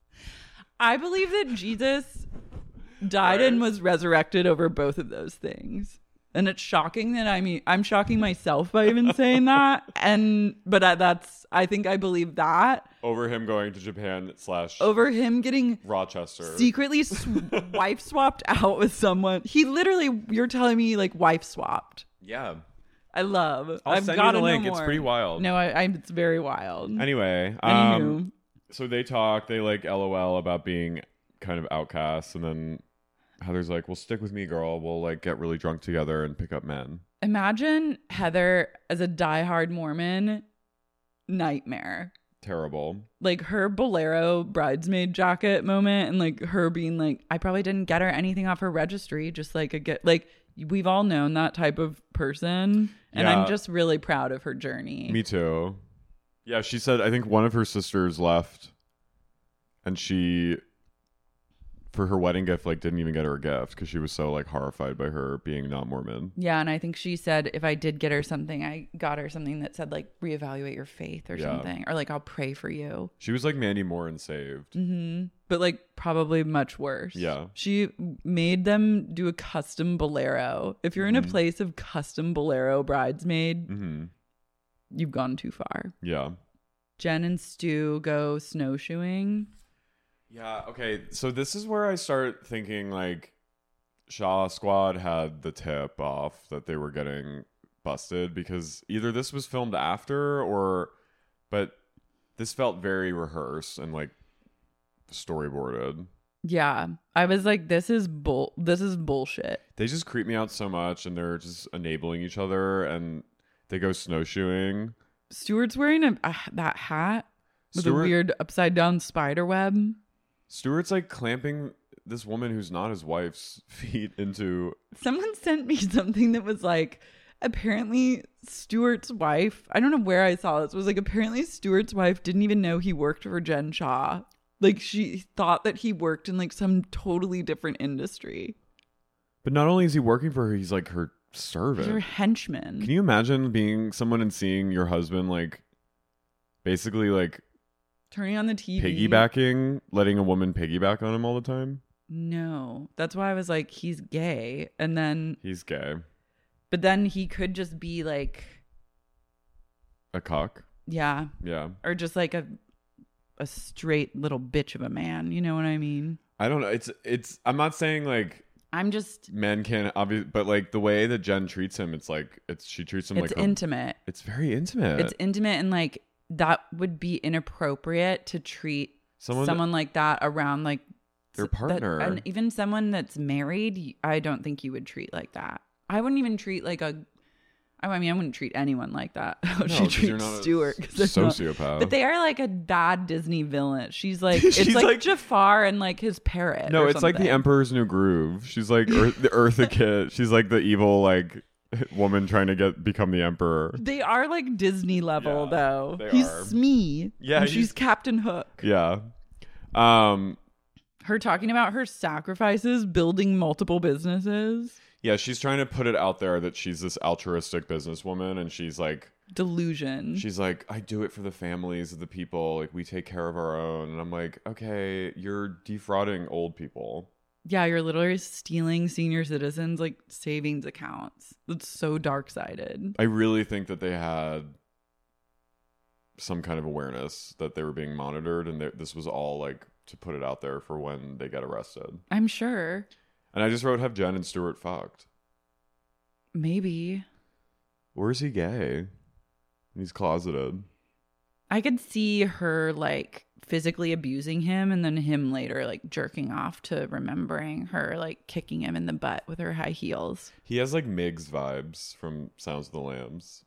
I believe that Jesus died Right. and was resurrected over both of those things. And it's shocking that I mean, I'm shocking myself by even saying that. And, but I, that's, I think I believe that Over him going to Japan slash over him getting Rochester. secretly sw- wife swapped out with someone. He literally, you're telling me like wife swapped. Yeah. I love. I'll I've send you gotta the link. know It's more. pretty wild. No, I, I, it's very wild. Anyway, Anywho. um, so they talk. They like LOL about being kind of outcasts, and then Heather's like, "Well, stick with me, girl. We'll like get really drunk together and pick up men." Imagine Heather as a diehard Mormon. Nightmare. Terrible. Like her bolero bridesmaid jacket moment, and like her being like, I probably didn't get her anything off her registry, just like a get like we've all known that type of person, and Yeah. I'm just really proud of her journey. Me too. Yeah, she said. I think one of her sisters left, and she, for her wedding gift, like didn't even get her a gift because she was so like horrified by her being not Mormon. Yeah, and I think she said if I did get her something, I got her something that said like reevaluate your faith or Yeah. something, or like I'll pray for you. She was like Mandy Moore in Saved. Mm-hmm. But like probably much worse. Yeah. She made them do a custom bolero. If you're in a place of custom bolero bridesmaid, Mm-hmm. you've gone too far. Yeah. Jen and Stu go snowshoeing. Yeah, okay. So this is where I start thinking like Shaw Squad had the tip off that they were getting busted because either this was filmed after or but this felt very rehearsed and like storyboarded. Yeah. I was like, this is bull this is bullshit. They just creep me out so much and they're just enabling each other and they go snowshoeing. Stuart's wearing a, a that hat with Stuart- a weird upside down spider web. Stuart's like clamping this woman who's not his wife's feet into Someone sent me something that was like, apparently Stuart's wife, I don't know where I saw this, was like, apparently Stuart's wife didn't even know he worked for Jen Shaw. Like, she thought that he worked in like some totally different industry. But not only is he working for her, he's like her servant. Her henchman. Can you imagine being someone and seeing your husband like basically like Turning on the T V. piggybacking, letting a woman piggyback on him all the time? No. That's why I was like, he's gay. And then, He's gay. but then he could just be like, A cock. yeah. Yeah. Or just like a a straight little bitch of a man. You know what I mean? I don't know. It's it's I'm not saying like I'm just, men can't obviously, but like the way that Jen treats him, it's like it's she treats him it's like a- intimate. it's very intimate. It's intimate, and like that would be inappropriate to treat Someone someone, that- like that around like Their s- that- partner. and even someone that's married. I don't think you would treat like that. I wouldn't even treat like a. I mean, I wouldn't treat anyone like that. How No, she 'cause you're treats not a Stuart, 'cause they're not- sociopath. but they are like a bad Disney villain. She's like it's She's like, like- Jafar and like his parrot. No, or it's like the something. Emperor's New Groove. She's like Earth, the Eartha Kitt. She's like the evil like woman trying to get become the emperor. They are like Disney level Yeah, though. they He's are. Smee. Yeah, and he's- she's Captain Hook. Yeah. Um Her talking about her sacrifices, building multiple businesses. Yeah, she's trying to put it out there that she's this altruistic businesswoman, and she's like delusion. She's like, I do it for the families of the people. Like, we take care of our own. And I'm like, okay, you're defrauding old people. Yeah, you're literally stealing senior citizens' like savings accounts. That's so dark-sided. I really think that they had some kind of awareness that they were being monitored, and this was all like to put it out there for when they get arrested. I'm sure. And I just wrote, have Jen and Stuart fucked. Maybe. Or is he gay? He's closeted. I could see her like physically abusing him, and then him later like jerking off to remembering her like kicking him in the butt with her high heels. He has like Miggs vibes from Sounds of the Lambs.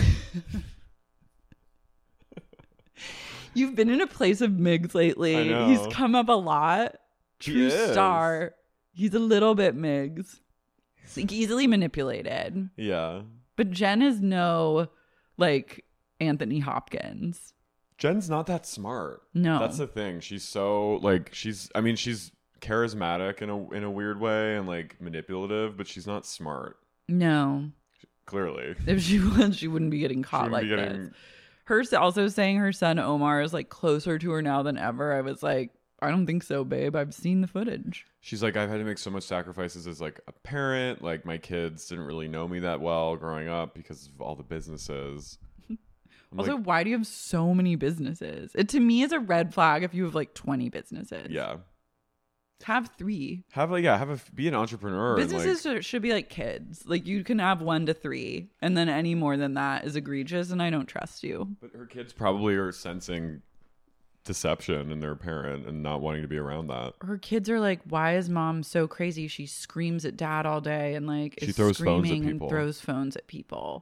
You've been in a place of Miggs lately. I know. He's come up a lot. True He is. star. He's a little bit Miggs. He's like easily manipulated. Yeah. But Jen is no like Anthony Hopkins. Jen's not that smart. No. That's the thing. She's so like she's I mean she's charismatic in a in a weird way and like manipulative, but she's not smart. No. Clearly. If she was, she wouldn't be getting caught like be getting... this. Her also saying her son Omar is like closer to her now than ever. I was like, I don't think so, babe. I've seen the footage. She's like, I've had to make so much sacrifices as like a parent. Like my kids didn't really know me that well growing up because of all the businesses. I'm also, like, why do you have so many businesses? It to me is a red flag if you have like twenty businesses. Yeah. Have three. Have like yeah, have a be an entrepreneur. Businesses and, like, should be like kids. Like you can have one to three, and then any more than that is egregious, and I don't trust you. But her kids probably are sensing deception in their parent and not wanting to be around that. Her kids are like, why is mom so crazy? She screams at dad all day and like she is throws screaming phones at and people. throws phones at people.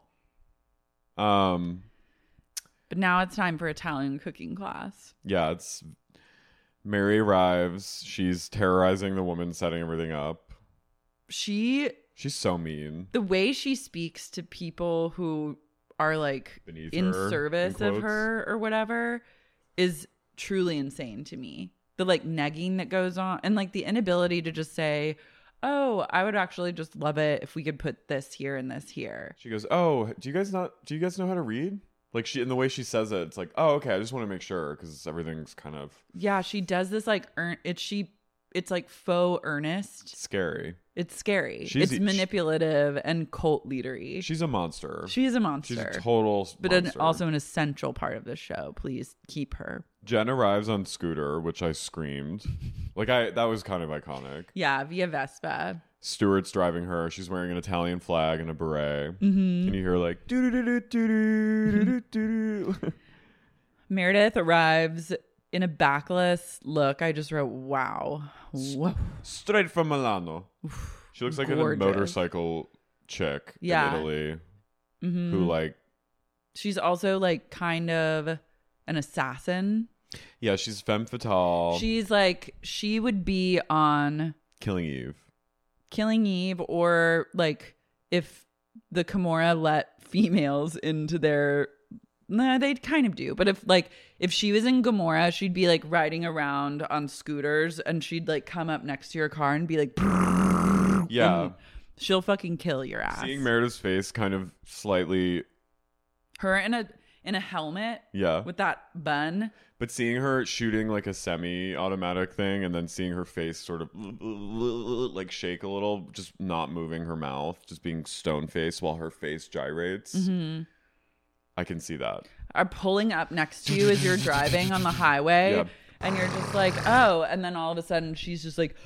Um, but now it's time for Italian cooking class. Yeah, it's Mary arrives. She's terrorizing the woman setting everything up. She she's so mean. The way she speaks to people who are like Beneath in her, service in of quotes. her or whatever is truly insane to me. The like negging that goes on and like the inability to just say, oh, I would actually just love it if we could put this here and this here. She goes, oh, do you guys not do you guys know how to read? Like she, in the way she says it, it's like, oh, okay, I just want to make sure because everything's kind of Yeah, she does this like earn it's she it's like faux earnest. scary. It's scary. She's- it's manipulative and cult leadery. She's a monster. She is a monster. She's a total but an, monster. also an essential part of this show. Please keep her. Jen arrives on scooter, which I screamed. Like I, that was kind of iconic. Yeah, via Vespa. Stuart's driving her. She's wearing an Italian flag and a beret. Mhm. And you hear like doo doo doo doo doo doo doo doo. Meredith arrives in a backless look. I just wrote, wow. Whoa. Straight from Milano. She looks like Gorgeous. a motorcycle chick Yeah. in Italy Mhm. who like She's also like kind of an assassin. yeah, she's femme fatale. She's like, she would be on Killing Eve. Killing Eve, or like if the Kimura let females into their nah, they kind of do, but if like if she was in Gomorrah, she'd be like riding around on scooters and she'd like come up next to your car and be like Yeah. and she'll fucking kill your ass. Seeing Meredith's face kind of slightly Her in a in a helmet yeah. with that bun. But seeing her shooting like a semi-automatic thing and then seeing her face sort of like shake a little, just not moving her mouth, just being stone-faced while her face gyrates. Mm-hmm. I can see that. Are pulling up next to you as you're driving on the highway. Yep. And you're just like, oh, and then all of a sudden she's just like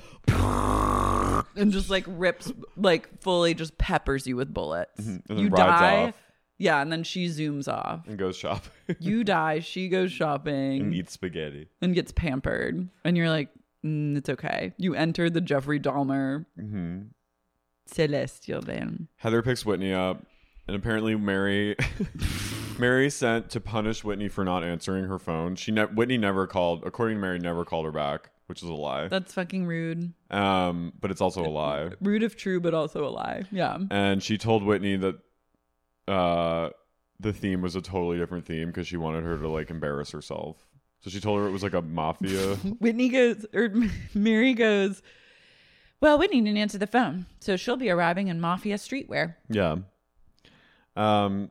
and just like rips, like fully just peppers you with bullets. Mm-hmm. And then You rides die. off Yeah, and then she zooms off. and goes shopping You die, she goes shopping and eats spaghetti. and gets pampered. And you're like, mm, it's okay. You enter the Jeffrey Dahmer Mm-hmm. celestial then. Heather picks Whitney up, and apparently Mary Mary sent to punish Whitney for not answering her phone. She ne- Whitney never called, according to Mary, never called her back, which is a lie. That's fucking rude. Um, but it's also a lie. Rude if true, but also a lie. Yeah. And she told Whitney that uh, the theme was a totally different theme because she wanted her to like embarrass herself. So she told her it was like a mafia. Whitney goes, or Mary goes, well, Whitney didn't answer the phone, so she'll be arriving in mafia streetwear. Yeah. Um,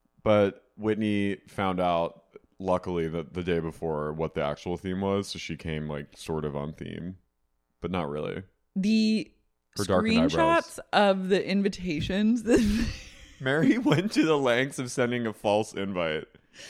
but Whitney found out, luckily, that the day before what the actual theme was, so she came like sort of on theme, but not really. The Her darkened eyebrows. screenshots of the invitations. Mary went to the lengths of sending a false invite.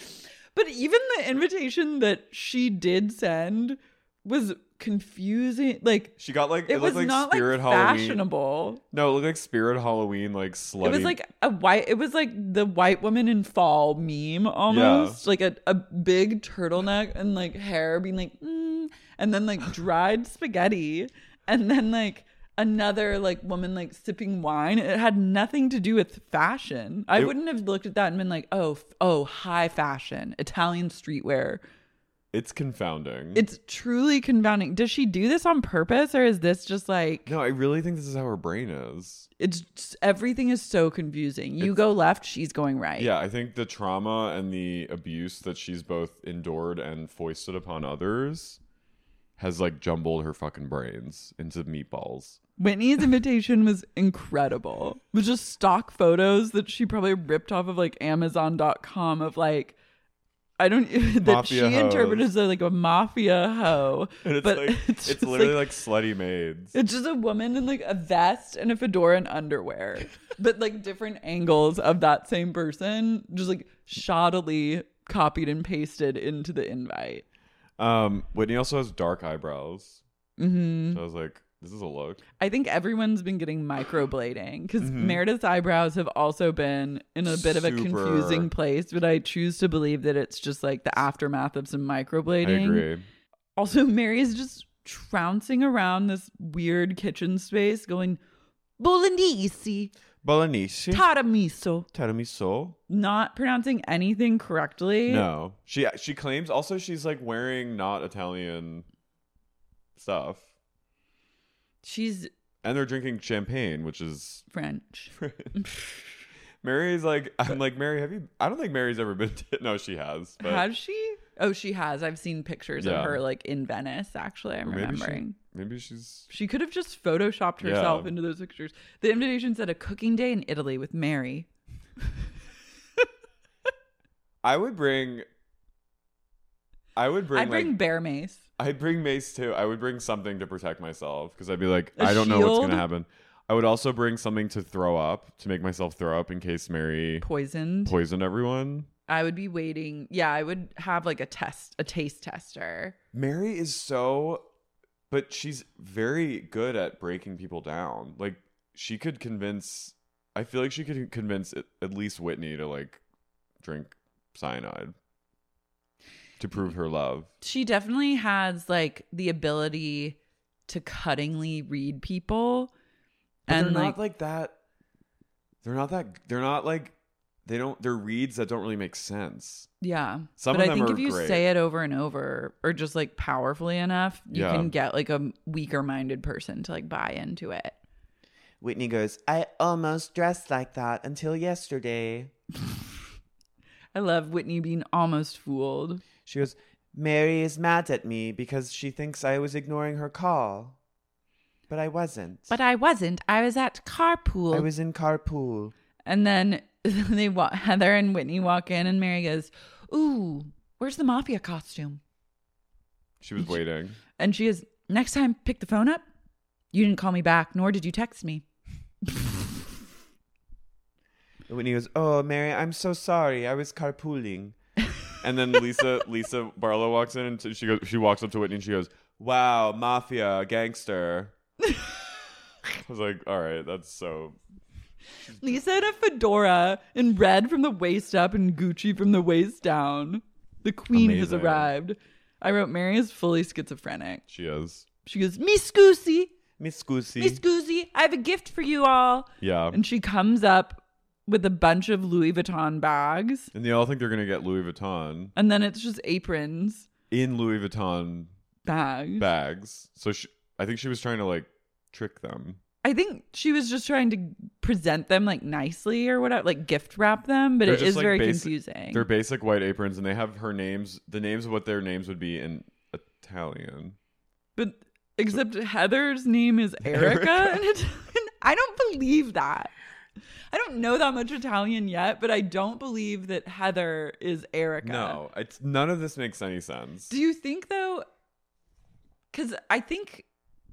But even the invitation that she did send was confusing. Like She got like it, it, was looked like not Spirit like Halloween. fashionable. No, it looked like Spirit Halloween, like slutty. It was like a white. It was like the white woman in fall meme almost, Yeah. like a a big turtleneck and like hair being like, mm, and then like dried spaghetti, and then like another like woman like sipping wine. It had nothing to do with fashion. I It- wouldn't have looked at that and been like, oh, f- oh, high fashion, Italian streetwear. It's confounding. It's truly confounding. Does she do this on purpose, or is this just like no, I really think this is how her brain is. it's just, everything is so confusing. You It's- go left, she's going right. Yeah, I think the trauma and the abuse that she's both endured and foisted upon others has like jumbled her fucking brains into meatballs. Whitney's invitation was incredible. It was just stock photos that she probably ripped off of like Amazon dot com of like, I don't that Mafia she hoes. interpreted as like a mafia hoe. And it's but like it's, it's, just literally like, slutty maids. it's just a woman in like a vest and a fedora and underwear, but like different angles of that same person, just like shoddily copied and pasted into the invite. Um, Whitney also has dark eyebrows. Mm-hmm. So I was like, this is a look. I think everyone's been getting microblading because Mhm. Meredith's eyebrows have also been in a bit of a Super- confusing place, but I choose to believe that it's just like the aftermath of some microblading. I agree. Also, Mary is just trouncing around this weird kitchen space going, Bolognese, Bolognese. taramiso. Tiramisu. Not pronouncing anything correctly. No, she she claims also she's like wearing not Italian stuff, She's and they're drinking champagne, which is French. Mary's like, I'm like, Mary, have you? I don't think Mary's ever been to. No, she has. But Has she? Oh, she has. I've seen pictures Yeah. of her like in Venice, actually. I'm or maybe remembering. she, maybe she's. She could have just photoshopped herself Yeah. into those pictures. The invitation said a cooking day in Italy with Mary. I would bring. I would bring. I'd bring like, bear mace. I'd bring mace too. I would bring something to protect myself because I'd be like, A I don't know what's shield? gonna happen. I would also bring something to throw up to make myself throw up in case Mary Poisoned. poisoned everyone. I would be waiting. Yeah, I would have like a test, a taste tester. Mary is so, but she's very good at breaking people down. Like she could convince. I feel like she could convince at at least Whitney to like drink cyanide to prove her love. She definitely has like the ability to cuttingly read people. But and they're like, not like that. They're not that. They're not like. They don't. They're reads that don't really make sense. yeah. Some but of I them think are if you great. say it over and over or just like powerfully enough, you Yeah. can get like a weaker minded person to like buy into it. Whitney goes, I almost dressed like that until yesterday. I love Whitney being almost fooled. She goes, Mary is mad at me because she thinks I was ignoring her call. But I wasn't. But I wasn't. I was at carpool. I was in carpool. And then they wa- Heather and Whitney walk in, and Mary goes, "Ooh, where's the mafia costume?" She was waiting. And she goes, "Next time, pick the phone up. You didn't call me back, nor did you text me." Whitney goes, oh, Mary, I'm so sorry. I was carpooling. And then Lisa Lisa Barlow walks in and she goes. She walks up to Whitney and she goes, "Wow, mafia gangster." I was like, "All right, that's so." Lisa in a fedora in red from the waist up and Gucci from the waist down. The queen has Amazing. arrived. I wrote, Mary is fully schizophrenic. She is. She goes, Miss Goosey, Miss Goosey. Miss Goosey, I have a gift for you all. Yeah. And she comes up with a bunch of Louis Vuitton bags. And they all think they're gonna get Louis Vuitton And then it's just aprons, in Louis Vuitton bags. bags. So she, I think she was trying to like trick them. I think she was just trying to present them like nicely or whatever, like gift wrap them, but They're it just, is like, very basic- confusing. They're basic white aprons, and they have her names, the names of what their names would be in Italian. But except Heather's name is Erica, Erica. in Italian. I don't believe that. I don't know that much Italian yet, but I don't believe that Heather is Erica. No, it's none of this makes any sense. Do you think though? Because I think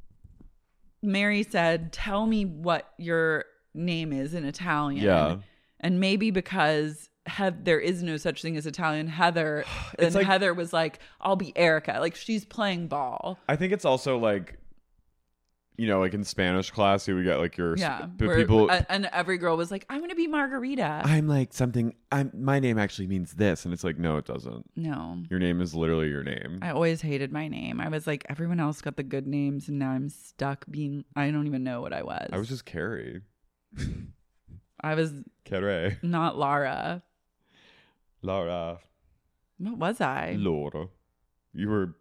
Mary said, "Tell me what your name is in Italian." Yeah. And maybe because he- there is no such thing as Italian Heather, and like- Heather was like, "I'll be Erica." Like she's playing ball. I think it's also like, you know, like in Spanish class, you would get like your Yeah. but where- people. and and every girl was like, "I'm gonna be Margarita." I'm like something. I'm my name actually means this, and it's like no, it doesn't. no. Your name is literally your name. I always hated my name. I was like, everyone else got the good names, and now I'm stuck being. I don't even know what I was. I was just Carrie. I was Carrie. not Lara. Laura. What was I? Laura. You were.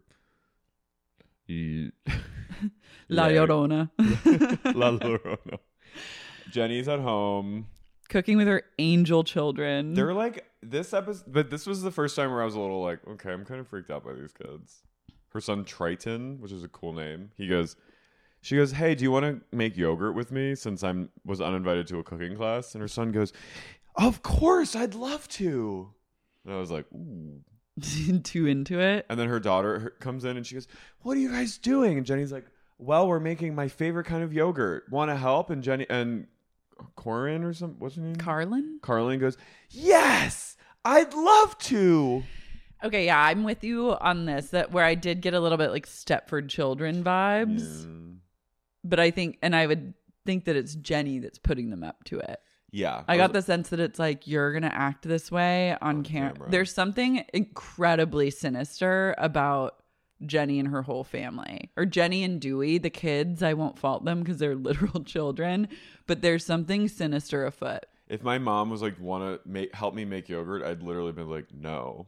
You... La Yeah. Llorona. La Llorona. Jenny's at home. Cooking with her angel children. They're like this episode, but this was the first time where I was a little like, okay, I'm kind of freaked out by these kids. Her son Triton, which is a cool name. He goes, she goes, "Hey, do you want to make yogurt with me since I'm was uninvited to a cooking class?" And her son goes, "Of course, I'd love to." And I was like, ooh. Too into it. And then her daughter her, comes in and she goes, "What are you guys doing?" And Jenny's like, "Well, we're making my favorite kind of yogurt. Want to help?" And Jenny and Corin or something, what's her name? Carlin? Carlin goes, "Yes, I'd love to." Okay, yeah, I'm with you on this. That where I did get a little bit like Stepford Children vibes. Yeah. But I think, and I would think that it's Jenny that's putting them up to it. Yeah. I got was- the sense that it's like, you're going to act this way on, On cam- camera. There's something incredibly sinister about Jenny and her whole family. Or Jenny and Dewey, the kids. I won't fault them because they're literal children. But there's something sinister afoot. If my mom was like, "Want to make help me make yogurt?" I'd literally been like, "No."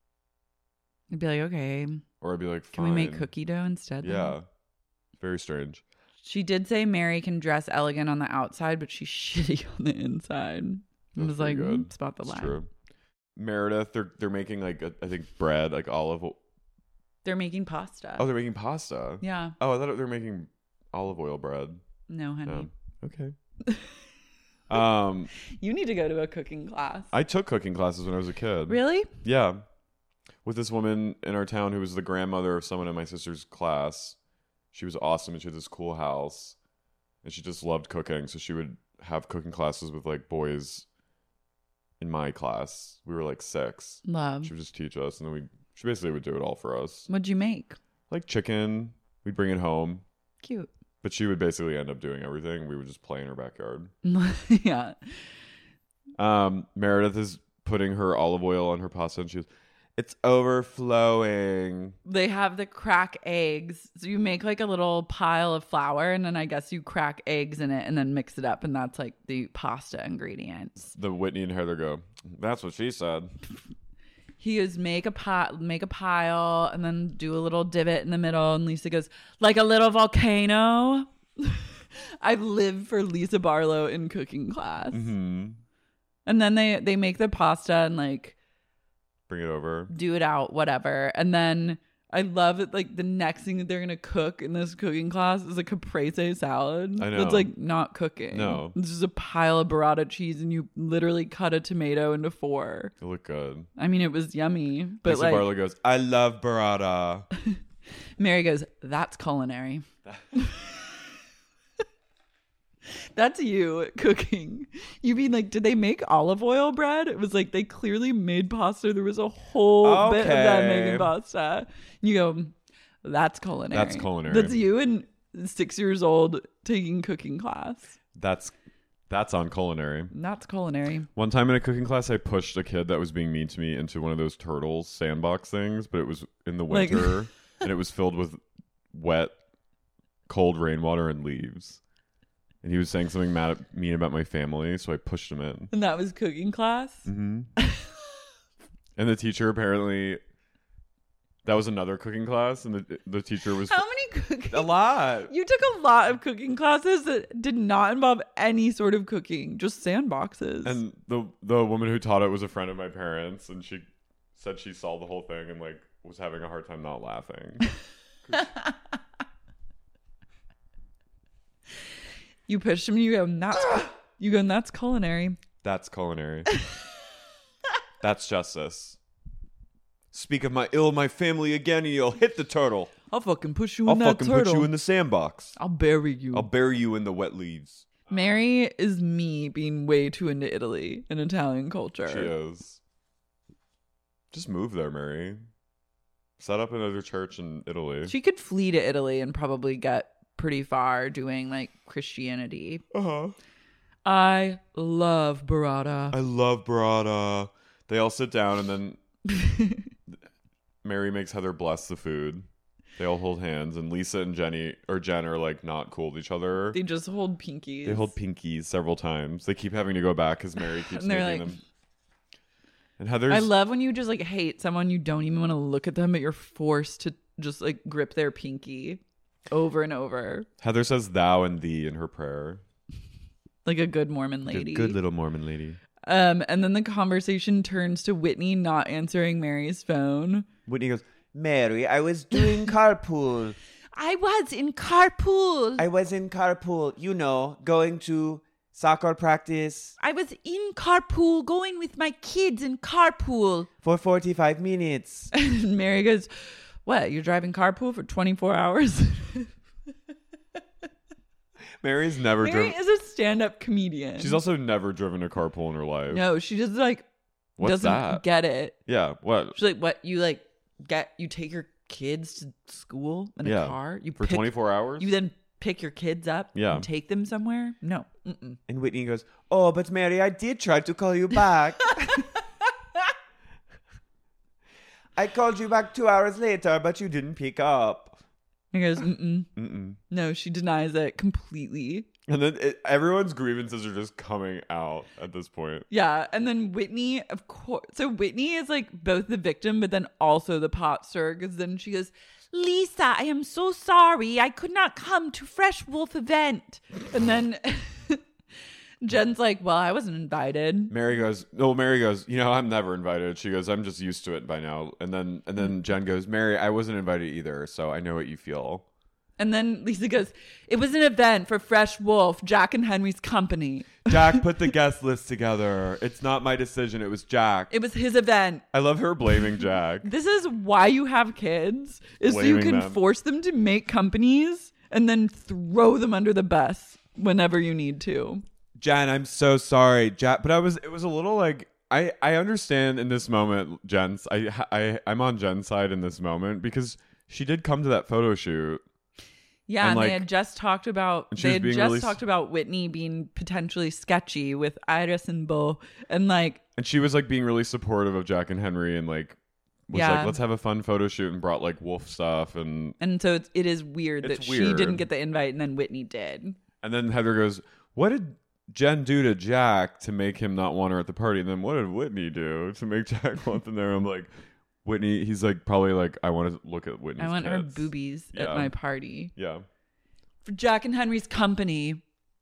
I'd be like, okay, Or I'd be like, can we make "Fine." cookie dough instead? then? Yeah. Very strange. She did say Mary can dress elegant on the outside, but she's shitty on the inside. I That's was like, pretty good. mm, spot the It's lie. true. Meredith, they're they're making like a, I think bread, like olive. They're making pasta. Oh, they're making pasta. Yeah. Oh, I thought they were making olive oil bread. No, honey. Oh, okay. um, You need to go to a cooking class. I took cooking classes when I was a kid. Really? Yeah, with this woman in our town who was the grandmother of someone in my sister's class. She was awesome, and she had this cool house, and she just loved cooking. So she would have cooking classes with like boys in my class. We were like six. Love. She would just teach us, and then we she basically would do it all for us. What'd you make? Like chicken, we'd bring it home, Cute. but she would basically end up doing everything. We would just play in her backyard. Yeah. Um, Meredith is putting her olive oil on her pasta, and she goes, "It's overflowing." They have the crack eggs. So you make like a little pile of flour, and then I guess you crack eggs in it and then mix it up, and that's like the pasta ingredients. The Whitney and Heather go, "That's what she said." He goes, make a pot, make a pile, and then do a little divot in the middle. And Lisa goes, like a little volcano. I've lived for Lisa Barlow in cooking class. Mm-hmm. And then they they make the pasta and like Bring it over. do it out, whatever. And then I love it. Like the next thing that they're gonna cook in this cooking class is a caprese salad. I know. That's like not cooking. No. It's just a pile of burrata cheese, and you literally cut a tomato into four. It looked good. I mean, it was yummy, but Lisa like Barlow goes, "I love burrata." Mary goes, that's culinary. That's you cooking. You mean like, did they make olive oil bread? It was like they clearly made pasta. There was a whole bit of them Okay. making pasta. You go, that's culinary. That's culinary. That's you and six years old taking cooking class. That's that's on culinary. That's culinary. One time in a cooking class, I pushed a kid that was being mean to me into one of those turtles sandbox things, but it was in the Like- winter and it was filled with wet, cold rainwater and leaves. And he was saying something mad at mean about my family, so I pushed him in. And that was cooking class. Mm-hmm. And the teacher apparently That was another cooking class, and the the teacher was How many cooking? a lot. You took a lot of cooking classes that did not involve any sort of cooking, just sandboxes. And the the woman who taught it was a friend of my parents, and she said she saw the whole thing and like was having a hard time not laughing. You pushed him and you go, that's you go, that's culinary. That's culinary. That's justice. Speak of my ill my family again, and you'll hit the turtle. I'll fucking push you I'll in that fucking turtle. put you in the sandbox. I'll bury you. I'll bury you in the wet leaves. Mary is me being way too into Italy and Italian culture. She is. Just move there, Mary. Set up another church in Italy. She could flee to Italy and probably get pretty far doing like Christianity. Uh-huh. I love burrata. I love burrata. They all sit down and then Mary makes Heather bless the food. They all hold hands, and Lisa and Jenny or Jen are like not cool with each other. They just hold pinkies. They hold pinkies several times. They keep having to go back because Mary keeps And they're making like- them. And Heather's I love when you just like hate someone, you don't even want to look at them, but you're forced to just like grip their pinky over and over. Heather says thou and thee in her prayer. Like a good Mormon lady. Good, good little Mormon lady. Um, and then the conversation turns to Whitney not answering Mary's phone. Whitney goes, Mary, I was doing carpool. I was in carpool. I was in carpool, you know, going to soccer practice I was in carpool going with my kids in carpool. for forty-five minutes. And Mary goes, what, you're driving carpool for twenty-four hours? Mary's never Mary driven. is a stand-up comedian. She's also never driven a carpool in her life. No, she just like What's doesn't that? get it. Yeah, what? She's like, what, you like get you take your kids to school in a Yeah. car? You For pick- twenty-four hours? You then pick your kids up Yeah. and take them somewhere? No. Mm-mm. And Whitney goes, oh, but Mary, I did try to call you back. I called you back two hours later, but you didn't pick up. He goes, mm-mm. Mm-mm. No, she denies it completely. And then it, everyone's grievances are just coming out at this point. Yeah, and then Whitney, of course. So Whitney is like both the victim, but then also the pot stirrer. Because then she goes, Lisa, I am so sorry. I could not come to Fresh Wolf event. And then Jen's like, well, I wasn't invited. Mary goes, no, Mary goes, you know, I'm never invited. She goes, I'm just used to it by now. And then and then Jen goes, Mary, I wasn't invited either, so I know what you feel. And then Lisa goes, it was an event for Fresh Wolf, Jack and Henry's company. Jack put the guest list together. It's not my decision. It was Jack. It was his event. I love her blaming Jack. This is why you have kids, is so you Blaming can them. force them to make companies and then throw them under the bus whenever you need to. Jen, I'm so sorry. Jack, but I was it was a little like I I understand in this moment, Jen's I I I'm on Jen's side in this moment because she did come to that photo shoot. Yeah, And, and, like- they had just talked about and she they was had being just really s- talked about Whitney being potentially sketchy with Iris and Bo, and like And she was like being really supportive of Jack and Henry and like was Yeah. like, let's have a fun photo shoot and brought like wolf stuff and and so it's, it is weird that It's she weird. didn't get the invite and then Whitney did. and then Heather goes, what did Jen do to Jack to make him not want her at the party? And then what did Whitney do to make Jack want them there? I'm like, Whitney, he's like probably like, I want to look at Whitney's I want her tits. boobies Yeah. at my party. Yeah. For Jack and Henry's company.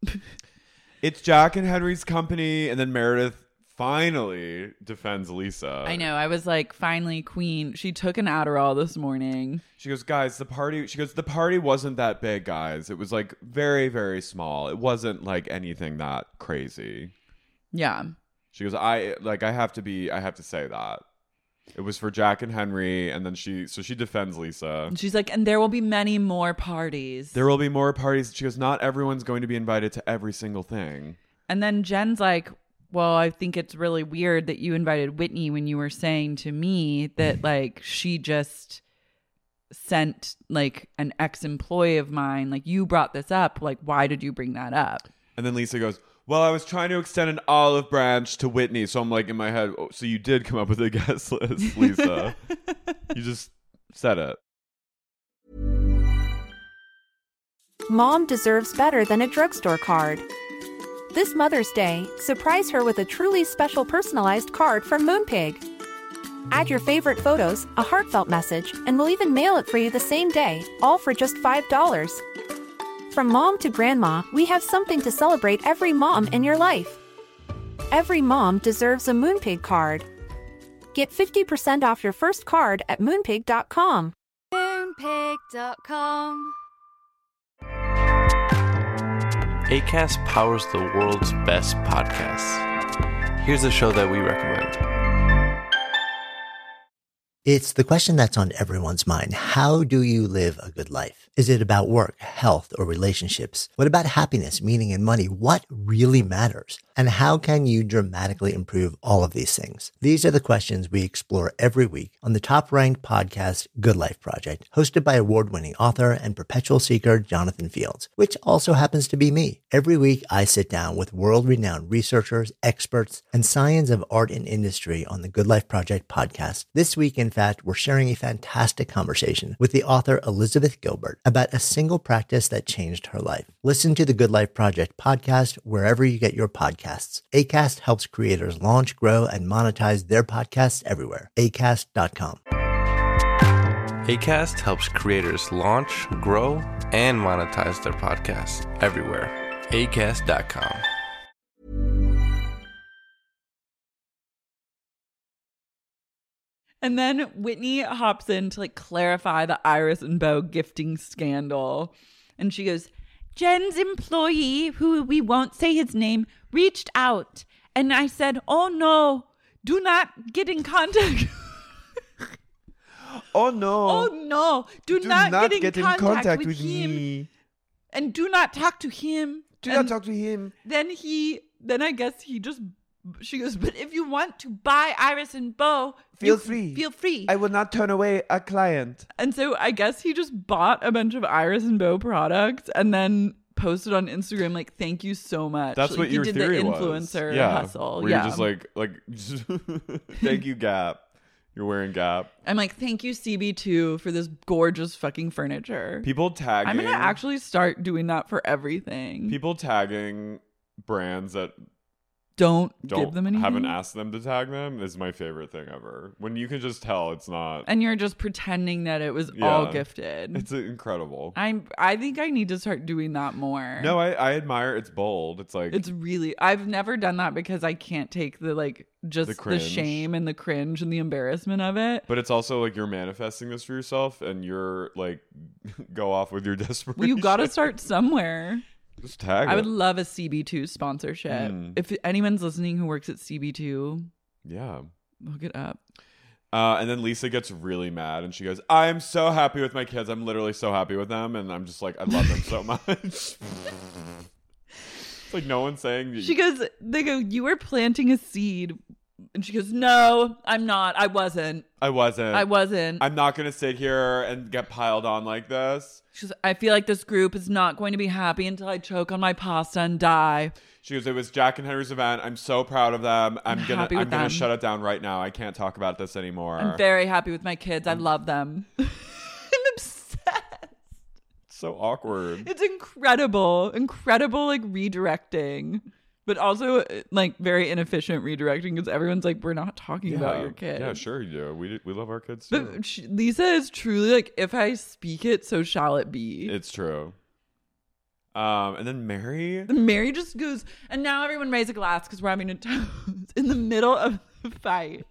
It's Jack and Henry's company, and then Meredith finally defends Lisa. I know. I was like, finally, Queen. She took an Adderall this morning. She goes, guys, the party. She goes, the party wasn't that big, guys. It was like very, very small. It wasn't like anything that crazy. Yeah. She goes, I like, I have to be, I have to say that it was for Jack and Henry, and then she, so she defends Lisa. And she's like, and there will be many more parties. There will be more parties. She goes, not everyone's going to be invited to every single thing. And then Jen's like, well, I think it's really weird that you invited Whitney when you were saying to me that like she just sent like an ex-employee of mine. Like you brought this up. Like, why did you bring that up? And then Lisa goes, well, I was trying to extend an olive branch to Whitney. So I'm like in my head, oh, so you did come up with a guest list, Lisa. You just said it. Mom deserves better than a drugstore card. This Mother's Day, surprise her with a truly special personalized card from Moonpig. Add your favorite photos, a heartfelt message, and we'll even mail it for you the same day, all for just five dollars. From mom to grandma, we have something to celebrate every mom in your life. Every mom deserves a Moonpig card. Get fifty percent off your first card at moonpig dot com. moonpig dot com. Acast powers the world's best podcasts. Here's a show that we recommend. It's the question that's on everyone's mind. How do you live a good life? Is it about work, health, or relationships? What about happiness, meaning, and money? What really matters? And how can you dramatically improve all of these things? These are the questions we explore every week on the top-ranked podcast, Good Life Project, hosted by award-winning author and perpetual seeker Jonathan Fields, which also happens to be me. Every week, I sit down with world-renowned researchers, experts, and science of art and industry on the Good Life Project podcast. This week, in fact, we're sharing a fantastic conversation with the author Elizabeth Gilbert about a single practice that changed her life. Listen to the Good Life Project podcast wherever you get your podcasts. Acast helps creators launch, grow, and monetize their podcasts everywhere. acast dot com. Acast helps creators launch, grow, and monetize their podcasts everywhere. acast dot com. And then Whitney hops in to like clarify the Iris and Beau gifting scandal. And she goes, Jen's employee, who we won't say his name, reached out. And I said, oh no, do not get in contact. Oh no. Oh no, do, Do not, not get, in, get in contact contact with, with him. me. And do not talk to him. Do And not talk to him. Then he, then I guess he just, she goes, but if you want to buy Iris and Beau, Feel you free. Feel free. I will not turn away a client. And so I guess he just bought a bunch of Iris and Beau products and then posted on Instagram like, thank you so much. That's like, what he your did theory the was. influencer Yeah. hustle. Where yeah. you're just like, like, thank you, Gap. You're wearing Gap. I'm like, thank you, C B two, for this gorgeous fucking furniture. People tagging. I'm going to actually start doing that for everything. People tagging brands that don't, don't give them anything. haven't asked them to tag them is my favorite thing ever. When you can just tell it's not. And you're just pretending that it was Yeah. all gifted. It's incredible. I'm. I think I need to start doing that more. No, I, I admire it's bold. It's like It's really. I've never done that because I can't take the like just The the, cringe. shame and the cringe and the embarrassment of it. But it's also like you're manifesting this for yourself, and you're like, go off with your desperation. Well, you got to start somewhere. Just tag I it. would love a C B two sponsorship. Mm. If anyone's listening who works at C B two, Yeah. look it up. Uh, and then Lisa gets really mad, and she goes, "I'm so happy with my kids. I'm literally so happy with them, and I'm just like, I love them so much." It's like no one's saying. That She goes, they go, you were planting a seed. And she goes, no, I'm not. I wasn't. I wasn't. I wasn't. I'm not gonna sit here and get piled on like this. She goes, I feel like this group is not going to be happy until I choke on my pasta and die. She goes, "It was Jack and Henry's event. I'm so proud of them. I'm, I'm gonna, happy I'm with gonna them. shut it down right now. I can't talk about this anymore." I'm very happy with my kids. I love them. I'm obsessed. So awkward. It's incredible. Incredible, like, redirecting. But also, like, very inefficient redirecting because everyone's like, we're not talking about your kids. Yeah, sure you do. We we love our kids too. But she, Lisa is truly like, if I speak it, so shall it be. It's true. Um, and then Mary. Mary just goes, and now everyone raise a glass because we're having a toast in the middle of the fight.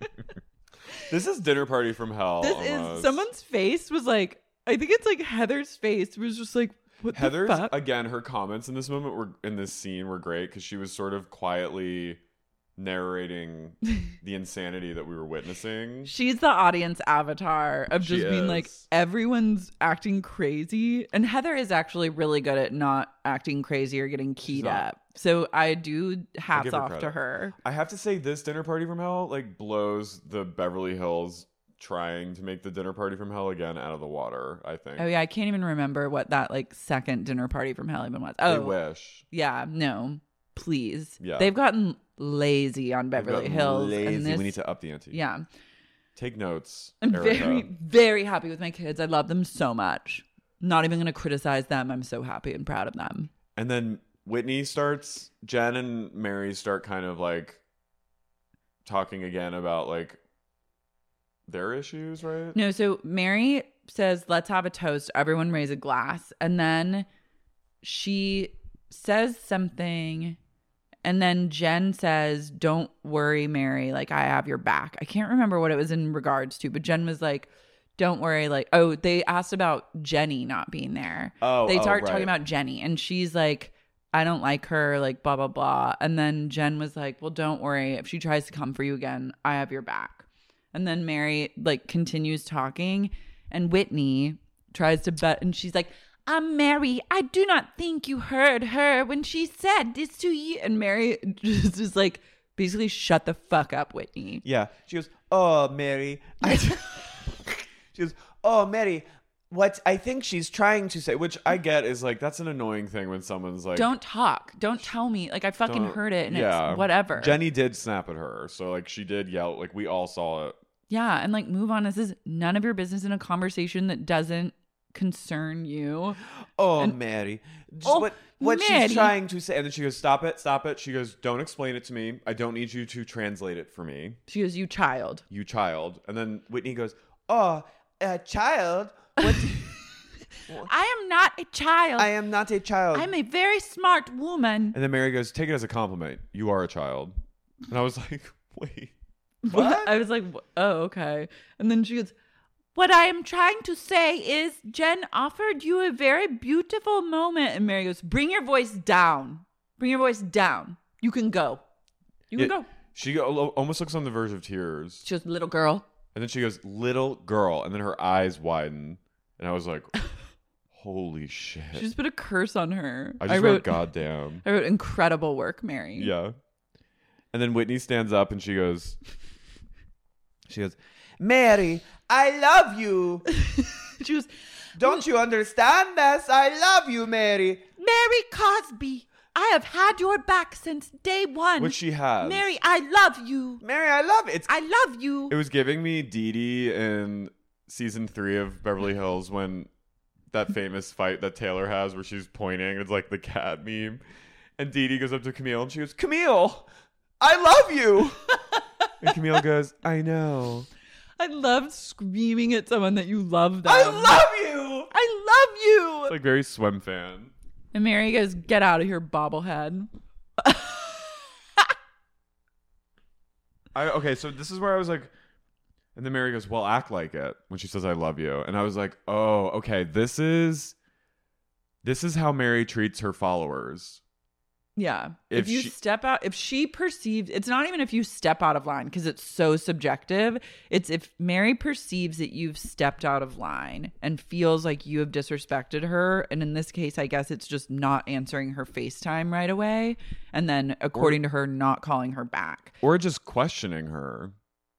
This is dinner party from hell. This almost. is someone's face was like, I think it's like Heather's face was just like, what Heather's the fuck? again. Her comments in this moment were in this scene were great because she was sort of quietly narrating the insanity that we were witnessing. She's the audience avatar of She just being like, is. everyone's acting crazy. And Heather is actually really good at not acting crazy or getting keyed not. up. So I do I'll hats give her off to credit. her. I have to say, this dinner party from hell like blows the Beverly Hills trying to make the dinner party from hell again out of the water. I think. Oh yeah, I can't even remember what that like second dinner party from hell even was. I Oh, wish. yeah, no, please. Yeah. They've gotten lazy on They've Beverly gotten Hills. Lazy. And this, We need to up the ante. Yeah, Take notes. I'm Erica. very, very happy with my kids. I love them so much. Not even going to criticize them. I'm so happy and proud of them. And then Whitney starts, Jen and Mary start kind of like talking again about like their issues, right? No, so Mary says, let's have a toast. Everyone raise a glass. And then she says something. And then Jen says, don't worry, Mary. Like, I have your back. I can't remember what it was in regards to, but Jen was like, don't worry. Like, oh, they asked about Jenny not being there. Oh, They oh, start right. talking about Jenny. And she's like, I don't like her, like, blah, blah, blah. And then Jen was like, well, don't worry. If she tries to come for you again, I have your back. And then Mary, like, continues talking. And Whitney tries to bet. And she's like, I'm Mary. I do not think you heard her when she said this to you. And Mary just is like, basically, shut the fuck up, Whitney. Yeah. She goes, oh, Mary. I... she goes, oh, Mary. What I think she's trying to say, Which I get is like, that's an annoying thing when someone's like, Don't talk. Don't tell me. Like, I fucking don't- heard it and yeah. it's whatever. Jenny did snap at her. So like she did yell. Like we all saw it. Yeah. And like, move on. This is none of your business in a conversation that doesn't concern you. Oh, And- Mary. Just Oh, what what Mary. she's trying to say. And then she goes, stop it, stop it. She goes, don't explain it to me. I don't need you to translate it for me. She goes, you child. You child. And then Whitney goes, oh, a child? What? I am not a child. I am not a child. I'm a very smart woman. and then Mary goes, take it as a compliment. You are a child. And I was like, wait. What? I was like, oh, okay. And then she goes, what I am trying to say is Jen offered you a very beautiful moment. And Mary goes, bring your voice down. Bring your voice down. You can go. You can Yeah, go. She go- almost looks on the verge of tears. She goes, little girl. And then she goes, little girl. And then her eyes widen. And I was like, holy shit. She just put a curse on her. I just wrote, goddamn. I wrote incredible work, Mary. Yeah. And then Whitney stands up and she goes, She goes, Mary, I love you. She goes, don't you understand this? I love you, Mary. Mary Cosby, I have had your back since day one. which she has. Mary, I love you. Mary, I love it. It's I love you. It was giving me Dee Dee in season three of Beverly Hills when that famous fight that Taylor has where she's pointing. It's like the cat meme. And Dee Dee goes up to Camille and she goes, Camille, I love you. And Camille goes, I know. I love screaming at someone that you love them. I love you. I love you. It's like very swim fan. And Mary goes, get out of here, bobblehead. I okay, so this is where I was like, and then Mary goes, well, act like it when she says I love you. And I was like, oh, okay, this is this is how Mary treats her followers. Yeah. If If, you she- step out, if she perceives, it's not even if you step out of line because it's so subjective. It's if Mary perceives that you've stepped out of line and feels like you have disrespected her. And in this case, I guess it's just not answering her FaceTime right away. And then, according to her, not calling her back. Or just questioning her.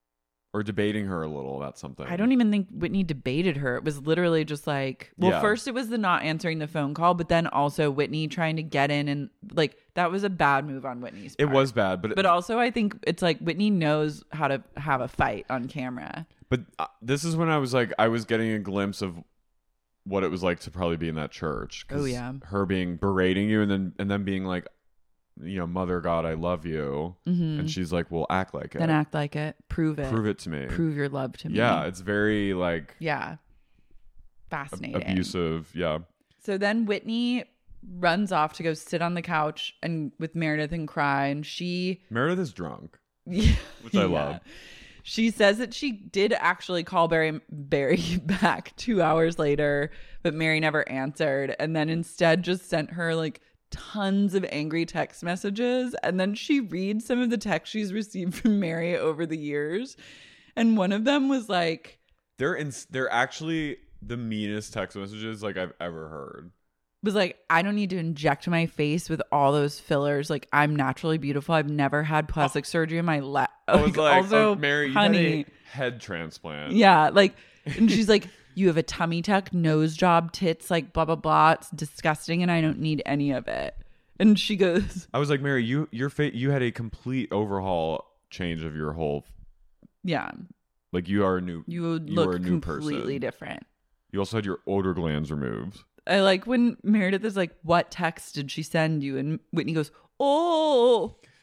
Or debating her a little about something. I don't even think Whitney debated her. It was literally just like, well, Yeah. first it was the not answering the phone call, but then also Whitney trying to get in and like that was a bad move on Whitney's It part. was bad, but But also I think it's like Whitney knows how to have a fight on camera. But uh, this is when I was like, I was getting a glimpse of what it was like to probably be in that church. 'Cause Oh, yeah. her being berating you and then and then being like, you know, Mother God, I love you, Mhm. and she's like, well, act like it. Then act like it. Prove it. Prove it to me. Prove your love to me. Yeah, it's very like Yeah. ab- Fascinating. abusive. Yeah. So then Whitney runs off to go sit on the couch and with Meredith and cry, and she Meredith is drunk, Yeah. which I Yeah. love. She says that she did actually call Barry Barry back two hours later, but Mary never answered, and then instead just sent her like tons of angry text messages. And then she reads some of the texts she's received from Mary over the years, and one of them was like, They're in, they're actually the meanest text messages like I've ever heard. was like, I don't need to inject my face with all those fillers. Like, I'm naturally beautiful. I've never had plastic surgery in my life. I was like, also, oh, Mary, you honey, had a head transplant. yeah, like, and she's like, you have a tummy tuck, nose job, tits, like blah blah blah. It's disgusting, and I don't need any of it. And she goes, I was like, Mary, you your fa- you had a complete overhaul change of your whole. yeah, Like you are a new. you would you look are a new completely person. different. You also had your odor glands removed. I like when Meredith is like, what text did she send you? And Whitney goes, oh.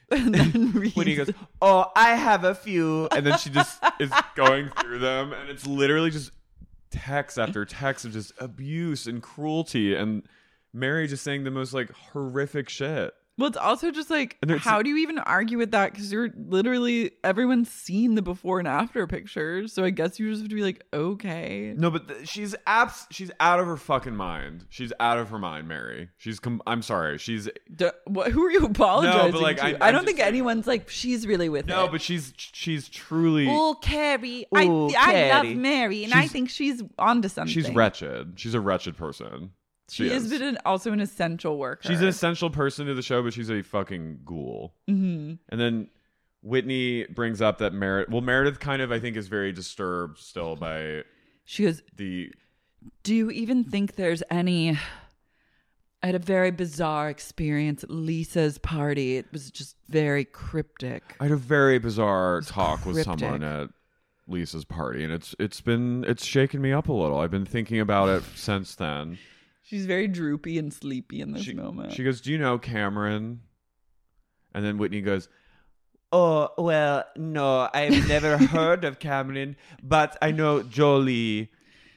and then reads. Whitney goes, "Oh, I have a few," and then she just is going through them, and it's literally just text after text of just abuse and cruelty, and Mary just saying the most like horrific shit. Well, it's also just like, And there's- how do you even argue with that? Because you're literally, everyone's seen the before and after pictures. So I guess you just have to be like, okay. No, but th- she's abs- she's out of her fucking mind. She's out of her mind, Mary. She's com- I'm sorry. She's D- what, who are you apologizing No, but, like, to? I- I, I'm don't just think saying- anyone's like, she's really with No, it. but she's she's truly Oh, Carrie. Ooh, I, I love Carrie. Mary, and I She's- think she's onto something. she's wretched. She's a wretched person. She, is, but an, also an essential worker. She's an essential person to the show, but she's a fucking ghoul. Mm-hmm. And then Whitney brings up that Meredith. Well, Meredith kind of, I think, is very disturbed still by. She goes, the. Do you even think there's any? I had a very bizarre experience at Lisa's party. It was just very cryptic. I had a very bizarre talk with cryptic. someone at Lisa's party, and it's it's been it's shaken me up a little. I've been thinking about it since then. She's very droopy and sleepy in this She, moment. she goes, "Do you know Cameron?" And then Whitney goes, Oh, well, no, I've never heard of Cameron, but I know Jolie,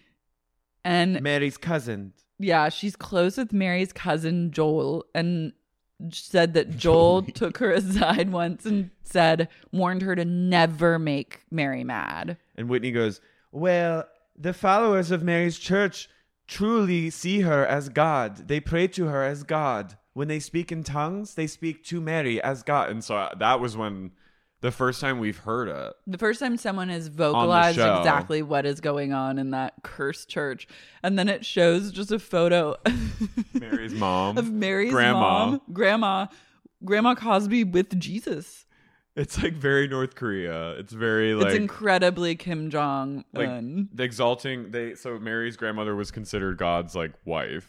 and Mary's cousin. yeah, she's close with Mary's cousin Joel, and said that Joel took her aside once and said, warned her to never make Mary mad. and Whitney goes, Well, the followers of Mary's church truly see her as God. They pray to her as God. When they speak in tongues, they speak to Mary as God. and so that was when the first time we've heard it. The first time someone has vocalized show. exactly what is going on in that cursed church. And then it shows just a photo Mary's mom, of Mary's grandma. mom, grandma, Grandma Cosby with Jesus. It's like very North Korea. It's very like it's incredibly Kim Jong like Un. the exalting. They so Mary's grandmother was considered God's like wife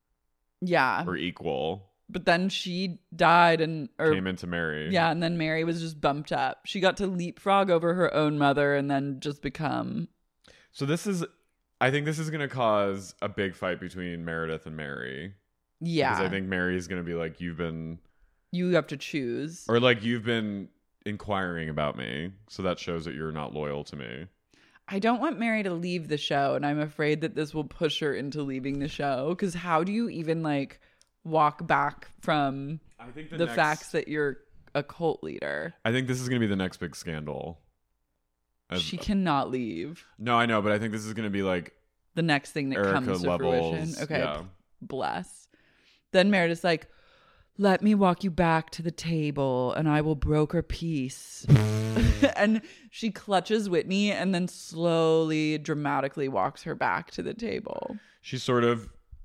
Yeah. or equal. But then she died and or Came into Mary. yeah, and then Mary was just bumped up. She got to leapfrog over her own mother and then just become So this is, I think this is going to cause a big fight between Meredith and Mary. yeah. Because I think Mary is going to be like, you've been, you have to choose. or like you've been inquiring about me, so that shows that you're not loyal to me. I don't want Mary to leave the show, and I'm afraid that this will push her into leaving the show. Because how do you even like walk back from I think the, the next, facts that you're a cult leader? I think this is going to be the next big scandal. As- She cannot leave. no, I know, but I think this is going to be like The next thing that Erica comes to levels, fruition. Okay, yeah. bless. Then Meredith's like, let me walk you back to the table and I will broker peace. And she clutches Whitney and then slowly, dramatically walks her back to the table. she sort of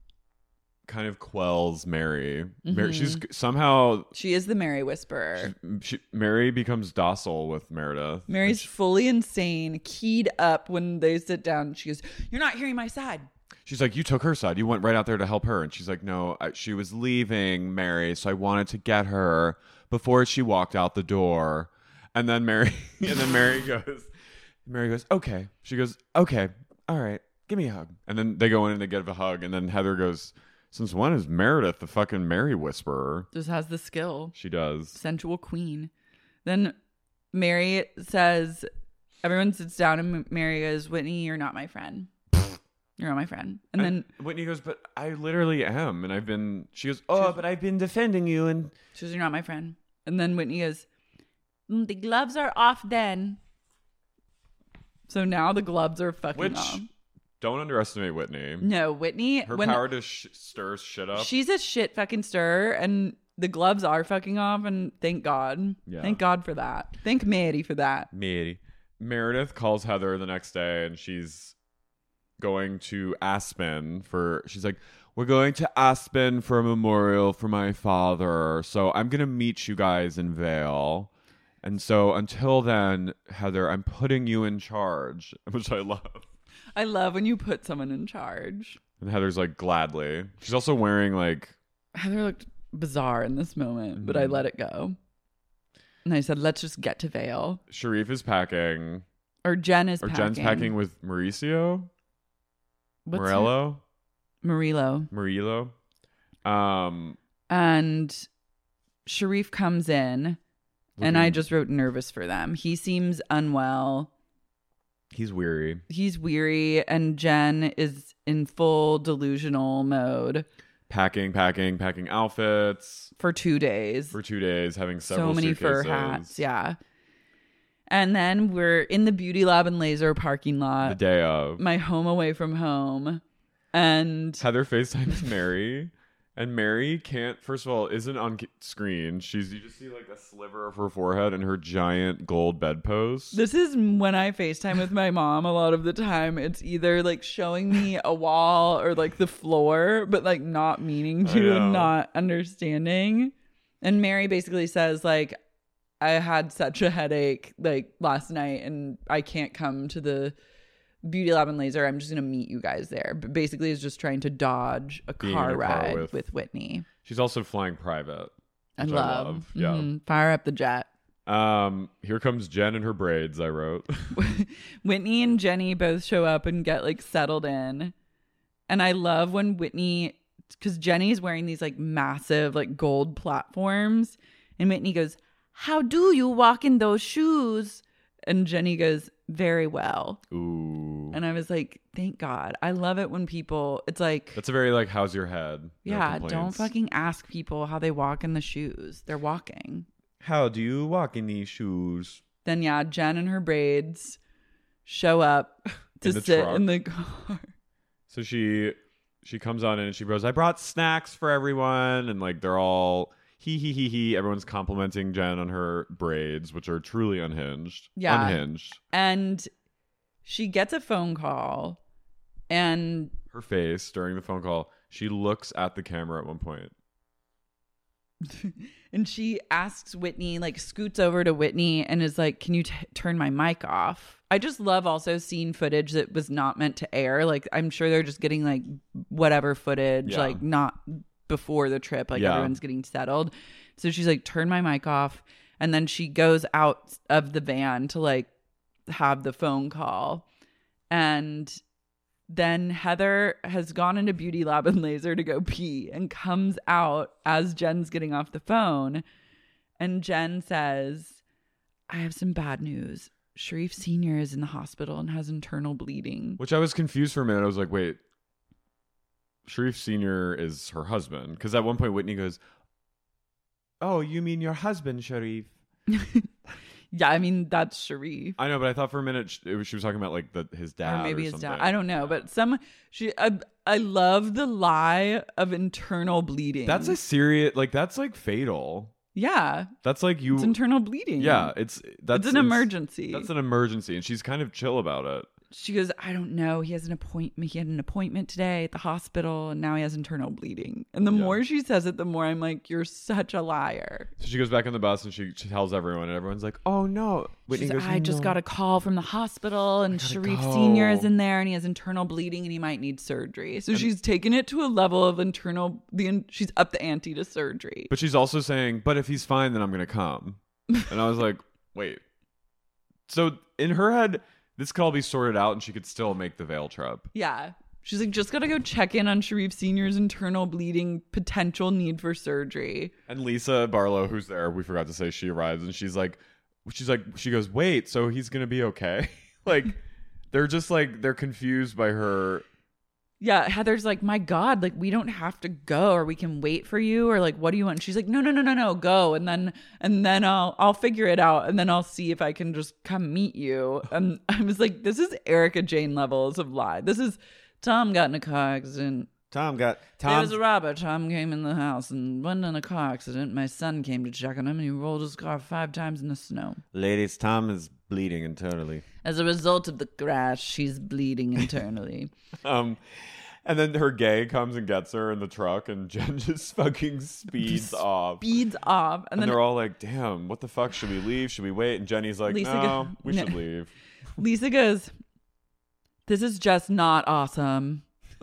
kind of quells Mary. Mary Mhm. she's somehow She is the Mary Whisperer. she, Mary becomes docile with Meredith. Mary's fully insane, keyed up when they sit down. She goes, you're not hearing my side. She's like, you took her side. You went right out there to help her. And she's like, no, I, she was leaving Mary, so I wanted to get her before she walked out the door. And then Mary, and then Mary goes, Mary goes, okay. She goes, okay, all right, give me a hug. And then they go in and they get a hug. And then Heather goes, since when is Meredith the fucking Mary Whisperer? Just has the skill. She does. Sensual queen. Then Mary says, everyone sits down and Mary goes, Whitney, you're not my friend. You're not my friend. And then And Whitney goes, but I literally am. And I've been, she goes, Oh, oh, but I've been defending you, and she goes, you're not my friend. And then Whitney goes, "Mm, the gloves are off then. So now the gloves are fucking which, off. don't underestimate Whitney. No, Whitney. Her when power to sh- stir shit up. she's a shit fucking stir, and the gloves are fucking off, and thank God. Yeah. Thank God for that. Thank Mary for that. Mary. Meredith calls Heather the next day and she's going to Aspen for, she's like, we're going to Aspen for a memorial for my father. So I'm going to meet you guys in Vale. And so until then, Heather, I'm putting you in charge, which I love. I love when you put someone in charge. And Heather's like, gladly. She's also wearing like, Heather looked bizarre in this moment, but I Mhm. let it go. And I said, let's just get to Vale. Sharif is packing. Or Jen is Or packing. Jen's packing with Mauricio? What's her- Morello? Murillo. Murillo? Um, And Sharif comes in And I just wrote nervous for them. He seems unwell. He's weary. He's weary, and Jen is in full delusional mode. Packing, packing, packing outfits. For two days. For two days, having several So many suitcases. fur hats, yeah. And then we're in the Beauty Lab and Laser parking lot. The day of. My home away from home. And Heather FaceTimes Mary. And Mary can't, first of all, isn't on screen. She's, you just see like a sliver of her forehead and her giant gold bedpost. This is when I FaceTime with my mom a lot of the time. It's either like showing me a wall or like the floor, but like not meaning to and not understanding. And Mary basically says like, I had such a headache like last night and I can't come to the Beauty Lab and Laser. I'm just going to meet you guys there. But basically is just trying to dodge a Being car in a car ride with- with, Whitney. She's also flying private. I which love. I love. Yeah. Mhm. Fire up the jet. Um, here comes Jen and her braids, I wrote. Whitney and Jenny both show up and get like settled in. And I love when Whitney, because Jenny's wearing these like massive like gold platforms. And Whitney goes, "How do you walk in those shoes?" And Jenny goes, "Very well." Ooh. And I was like, thank God. I love it when people, it's like, That's a very like, how's your head? No yeah, don't complaints. fucking ask people how they walk in the shoes. They're walking. How do you walk in these shoes? Then yeah, Jen and her braids show up to In the sit truck. in the car. So she she comes on in and she goes, "I brought snacks for everyone," and like they're all he he he he. Everyone's complimenting Jen on her braids, which are truly unhinged. Yeah. Unhinged. And she gets a phone call and Her face during the phone call, she looks at the camera at one point. and she asks Whitney, like scoots over to Whitney and is like, "Can you t- turn my mic off?" I just love also seeing footage that was not meant to air. Like I'm sure they're just getting like whatever footage, Yeah. like not before the trip, like Yeah. everyone's getting settled. So she's like, "Turn my mic off." And then she goes out of the van to like have the phone call. And then Heather has gone into Beauty Lab and Laser to go pee and comes out as Jen's getting off the phone. And Jen says, "I have some bad news. Sharif Senior is in the hospital and has internal bleeding." Which I was confused for a minute. I was like, wait, Sharif Senior is her husband. Because at one point Whitney goes, Oh, you mean your husband, Sharif? Yeah, I mean, that's Sharif. I know, but I thought for a minute sh- it was, she was talking about like the, his dad Or maybe his something. dad. I don't know. But some, she, I, I love the lie of internal bleeding. That's a serious, like that's like fatal. Yeah. That's like you. It's internal bleeding. Yeah, it's that's It's an emergency. That's an emergency, and she's kind of chill about it. She goes, "I don't know. He has an appointment. He had an appointment today at the hospital, and now he has internal bleeding." And the Yeah. more she says it, the more I'm like, "You're such a liar." So she goes back on the bus and she, she tells everyone, and everyone's like, "Oh no!" Whitney She's goes, like, "I just "No." got a call from the hospital, and Sharif go. Senior is in there, and he has internal bleeding, and he might need surgery." So she's taken it to a level of internal. The she's up the ante to surgery. But she's also saying, "But if he's fine, then I'm gonna come." And I was like, "Wait." So in her head, this could all be sorted out, and she could still make the veil trip. Yeah. She's like, "Just gotta go check in on Sharif Senior's internal bleeding, potential need for surgery." And Lisa Barlow, who's there, we forgot to say, she arrives, and she's like, she's like, she goes, "Wait, so he's gonna be okay?" Like, they're just like, they're confused by her. Yeah, Heather's like, "My God, like we don't have to go, or we can wait for you, or like, what do you want?" And she's like, "No, no, no, no, no, go, and then and then I'll I'll figure it out, and then I'll see if I can just come meet you." And I was like, "This is Erica Jane levels of lie. This is Tom got in a car accident. Tom got There Tom. was a robber. Tom came in the house and went in a car accident. My son came to check on him, and he rolled his car five times in the snow. Ladies, Tom is bleeding internally. As a result of the crash, she's bleeding internally." Um, and then her gay comes and gets her in the truck, and Jen just fucking speeds off. Speeds off, and, And, then they're all like, "Damn, what the fuck? Should we leave? Should we wait?" And Jenny's like, Lisa "No, go- we no. should leave." Lisa goes, "This is just not awesome."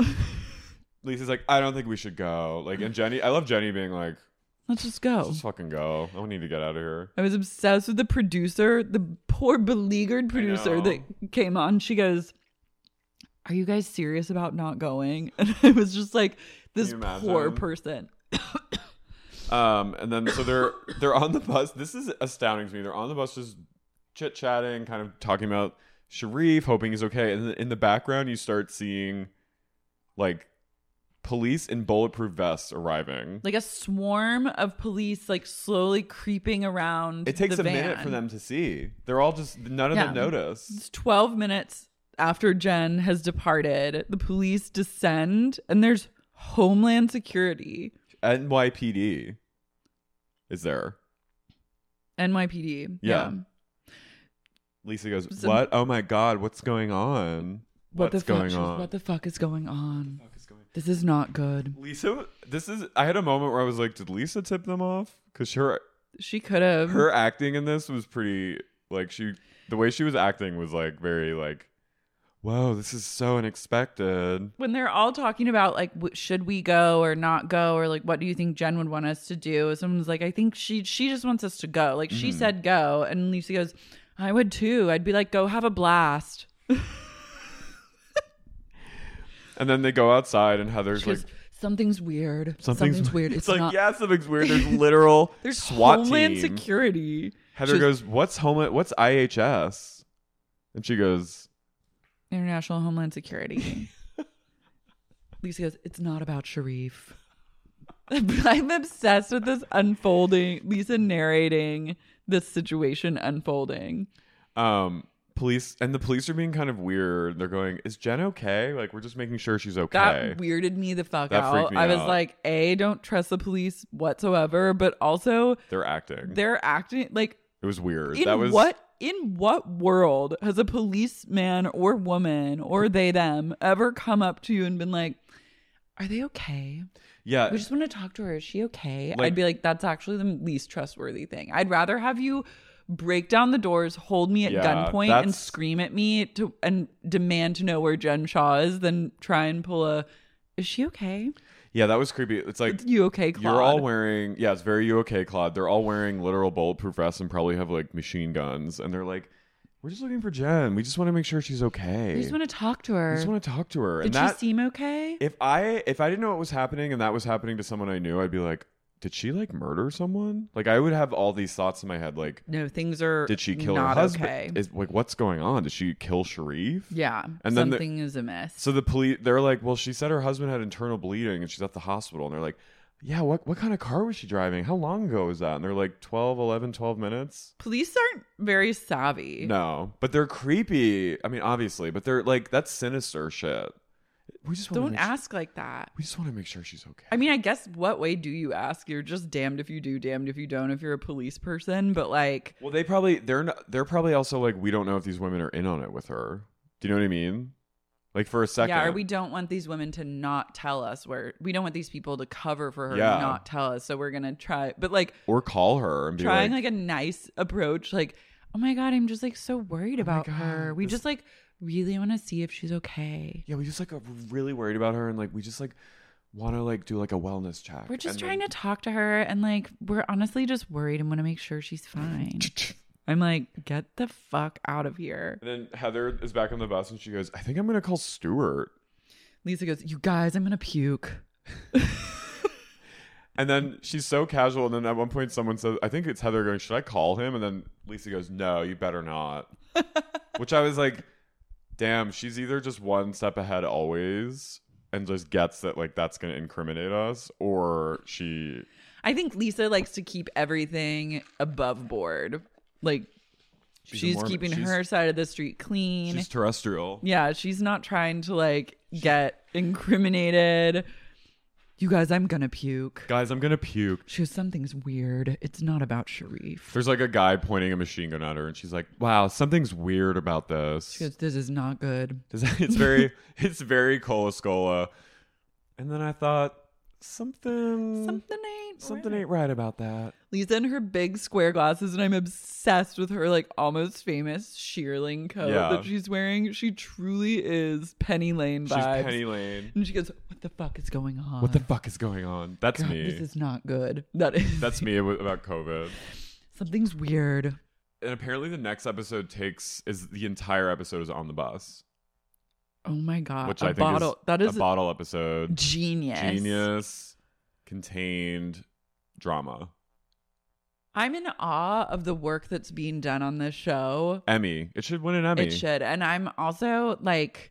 Lisa's like, "I don't think we should go." Like, and Jenny, I love Jenny being like, Let's just go. "Let's just fucking go. I don't need to get out of here." I was obsessed with the producer, the poor beleaguered producer know. that came on. She goes, "Are you guys serious about not going?" And I was just like, this Can you poor imagine? person. Um, and then so they're they're on the bus. This is astounding to me. They're on the bus just chit chatting, kind of talking about Sharif, hoping he's okay. And in the background, you start seeing like police in bulletproof vests arriving. Like a swarm of police, like slowly creeping around. It takes the a van. minute for them to see. They're all just none of Yeah. them notice. It's twelve minutes after Jen has departed. The police descend, and there's Homeland Security. N Y P D is there. N Y P D. Yeah. Yeah. Lisa goes, So- "What? Oh my God, what's going on? What What's the fuck? going she goes, on? What the fuck is going on? This is not good. Lisa, this is. I had a moment where I was like, did Lisa tip them off? Because her She could have. her acting in this was pretty like she the way she was acting was like very like, whoa, this is so unexpected. When they're all talking about like, w- should we go or not go, or like, what do you think Jen would want us to do? Someone's like, I think she she just wants us to go. Like she Mhm. said go, and Lisa goes, I would too. I'd be like, go have a blast. And then they go outside and Heather's She goes, like, something's weird. something's, Something's weird. It's, It's, like, not. yeah, something's weird. There's literal There's SWAT Homeland team. Security. Heather She goes, what's Homeland? What's I H S? And she goes, International Homeland Security. Lisa goes, it's not about Sharif. I'm obsessed with this unfolding. Lisa narrating this situation unfolding. um, police, and the police are being kind of weird. They're going, is Jen okay? Like, we're just making sure she's okay. That weirded me the fuck That freaked out. me I was out. like, A, don't trust the police whatsoever, but also They're acting. they're acting like It was weird. in that was what in what world has a policeman or woman or they them ever come up to you and been like, are they okay? Yeah. We just want to talk to her. Is she okay? Like- I'd be like, that's actually the least trustworthy thing. I'd rather have you break down the doors, hold me at Yeah, gunpoint, and that's- scream at me to and demand to know where Jen Shaw is than try and pull a, is she okay? Yeah, that was creepy. It's like, It's you okay, Claude? you're all wearing, yeah, it's very you okay, Claude. They're all wearing literal bulletproof vests and probably have like machine guns. And they're like, we're just looking for Jen. We just want to make sure she's okay. We just want to talk to her. We just want to talk to her. Did and that, she seem okay? if I if I didn't know what was happening and that was happening to someone I knew, I'd be like, did she like murder someone? Like I would have all these thoughts in my head, like, No, things are did she kill not her husband? okay. Is like what's going on? Did she kill Sharif? Yeah, And then the- something is amiss. So the police, they're like, well, she said her husband had internal bleeding and she's at the hospital. And they're like, yeah, what what kind of car was she driving? How long ago was that? And they're like twelve, eleven, twelve minutes. Police aren't very savvy. No, but they're creepy. I mean, obviously, but they're like, that's sinister shit. We just wanna Don't make su- ask like that. we just want to make sure she's okay. I mean, I guess what way do you ask? You're just damned if you do, damned if you don't. If you're a police person, but like, Well, they probably they're not, they're probably also like, we don't know if these women are in on it with her. Do you know what I mean? Like for a second, yeah, or we don't want these women to not tell us where. We don't want these people to cover for her Yeah. and not tell us. So we're gonna try, but like or call her and be trying like, like, a nice approach. Like, oh my god, I'm just like so worried about God, her. We this- just like really want to see if she's okay. yeah, we just like are really worried about her and like we just like want to like do like a wellness check. We're just And trying then- to talk to her, and like we're honestly just worried and want to make sure she's fine. I'm like, get the fuck out of here. And then Heather is back on the bus and she goes, I think I'm gonna call Stuart. Lisa goes, you guys, I'm gonna puke. And then she's so casual. And then at one point, someone says, I think it's Heather going, should I call him? And then Lisa goes, no, you better not. Which I was like, damn, she's either just one step ahead always and just gets that like that's going to incriminate us, or she. I think Lisa likes to keep everything above board. Like, She's a she's, Mormon. keeping She's- her side of the street clean. She's terrestrial. Yeah, she's not trying to like get incriminated. You guys, I'm gonna puke. Guys, I'm going to puke. She goes, something's weird. It's not about Sharif. There's like a guy pointing a machine gun at her, and she's like, wow, something's weird about this. She goes, this is not good. It's very, it's very Cola Scola. And then I thought, something, Something ain't something right. ain't right about that. Lisa in her big square glasses, and I'm obsessed with her like almost famous shearling coat Yeah. that she's wearing. She truly is Penny Lane She's vibes. Penny Lane. And she goes, what the fuck is going on? What the fuck is going on? That's God, me. This is not good. That is That's me w- about COVID. something's weird. And apparently, the next episode takes is the entire episode is on the bus, Oh my god. which a I think bottle is that is a bottle episode. genius. Genius, contained, drama. I'm in awe of the work that's being done on this show. Emmy. It should win an Emmy. It should. And I'm also like,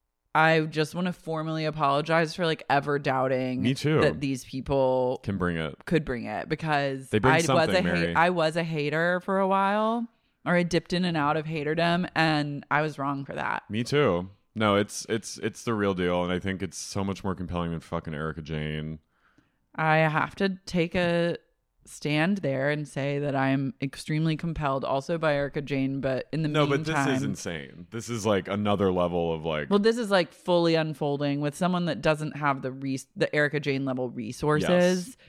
I just want to formally apologize for like ever doubting Me too. that these people Can bring it. could bring it, because They bring I was something, a Mary. I was a hater for a while, or I dipped in and out of haterdom, and I was wrong for that. Me too. No, it's it's it's the real deal, and I think it's so much more compelling than fucking Erika Jane. I have to take a stand there and say that I'm extremely compelled also by Erika Jane, but in the No, meantime, but this is insane. This is like another level of like. well, this is like fully unfolding with someone that doesn't have the res- the Erika Jane level resources. Yes.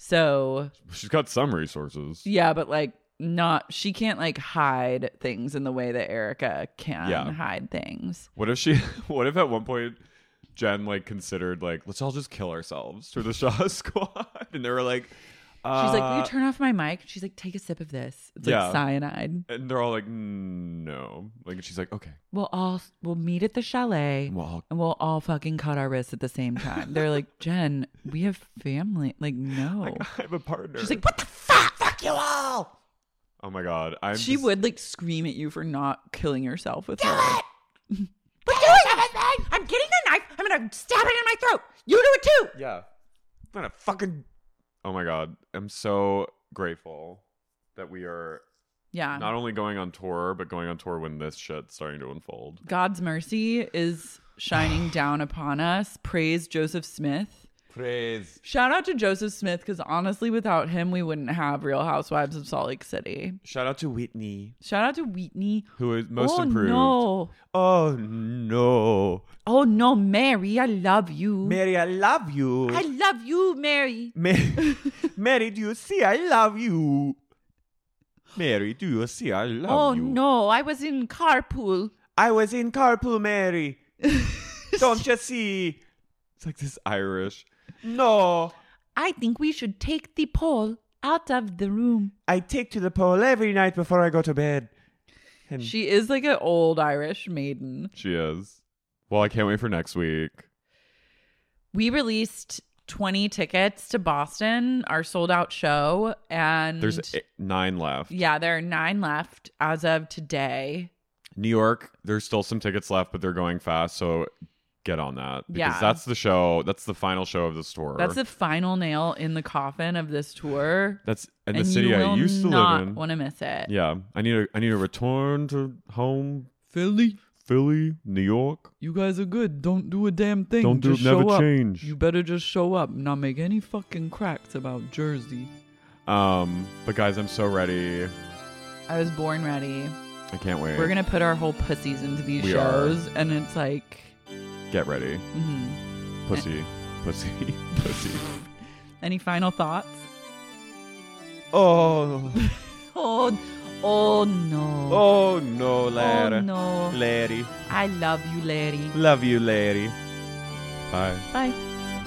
So She's got some resources. yeah, but like not, she can't like hide things in the way that Erika can Yeah. hide things. What if she? What if at one point Jen like considered like let's all just kill ourselves for the Shaw Squad, and they were like, uh, She's like, will you turn off my mic? She's like, take a sip of this. It's Yeah. like cyanide. and they're all like, "Mm, no. Like she's like, okay. We'll all we'll meet at the chalet We'll all- and we'll all fucking cut our wrists at the same time. They're like, Jen, we have family. Like, no. Like, I have a partner. She's like, what the fuck? Fuck you all. oh my god, I'm. She just- would like scream at you for not killing yourself with her. We're doing it! I'm getting the knife. I'm gonna stab it in my throat. You do it too. Yeah. I'm gonna fucking. Oh my god, I'm so grateful that we are Yeah. not only going on tour, but going on tour when this shit's starting to unfold. God's mercy is shining down upon us. Praise Joseph Smith. Praise. Shout out to Joseph Smith, because honestly, without him, we wouldn't have Real Housewives of Salt Lake City. Shout out to Whitney, Shout out to Whitney. who is most oh, improved. No. Oh no. Oh no, Mary, I love you. Mary, I love you. I love you, Mary. Mary, Mary, do you see I love you? Mary, do you see I love oh you? no, I was in carpool. I was in carpool, Mary. Don't you see? It's like this Irish. No. I think we should take the pole out of the room. I take to the pole every night before I go to bed. And She is like an old Irish maiden. She is. Well, I can't wait for next week. We released twenty tickets to Boston, our sold out show. And There's eight, nine left. yeah, there are nine left as of today. New York, there's still some tickets left, but they're going fast. So get on that. Because Yeah. that's the show. That's the final show of this tour. That's the final nail in the coffin of this tour. That's in and the city you I will used to not live in. want to miss it. Yeah. I need a I need a return to home. Philly. Philly, New York. You guys are good. Don't do a damn thing. Don't do just never show up. change. You better just show up, not make any fucking cracks about Jersey. Um, but guys, I'm so ready. I was born ready. I can't wait. We're gonna put our whole pussies into these We shows, and it's like, Get ready. mhm. Pussy. Pussy. Pussy. Any final thoughts? Oh. Oh, oh no. Oh no, Larry. Oh no. Larry. I love you, Larry. Love you, Larry. Bye. Bye.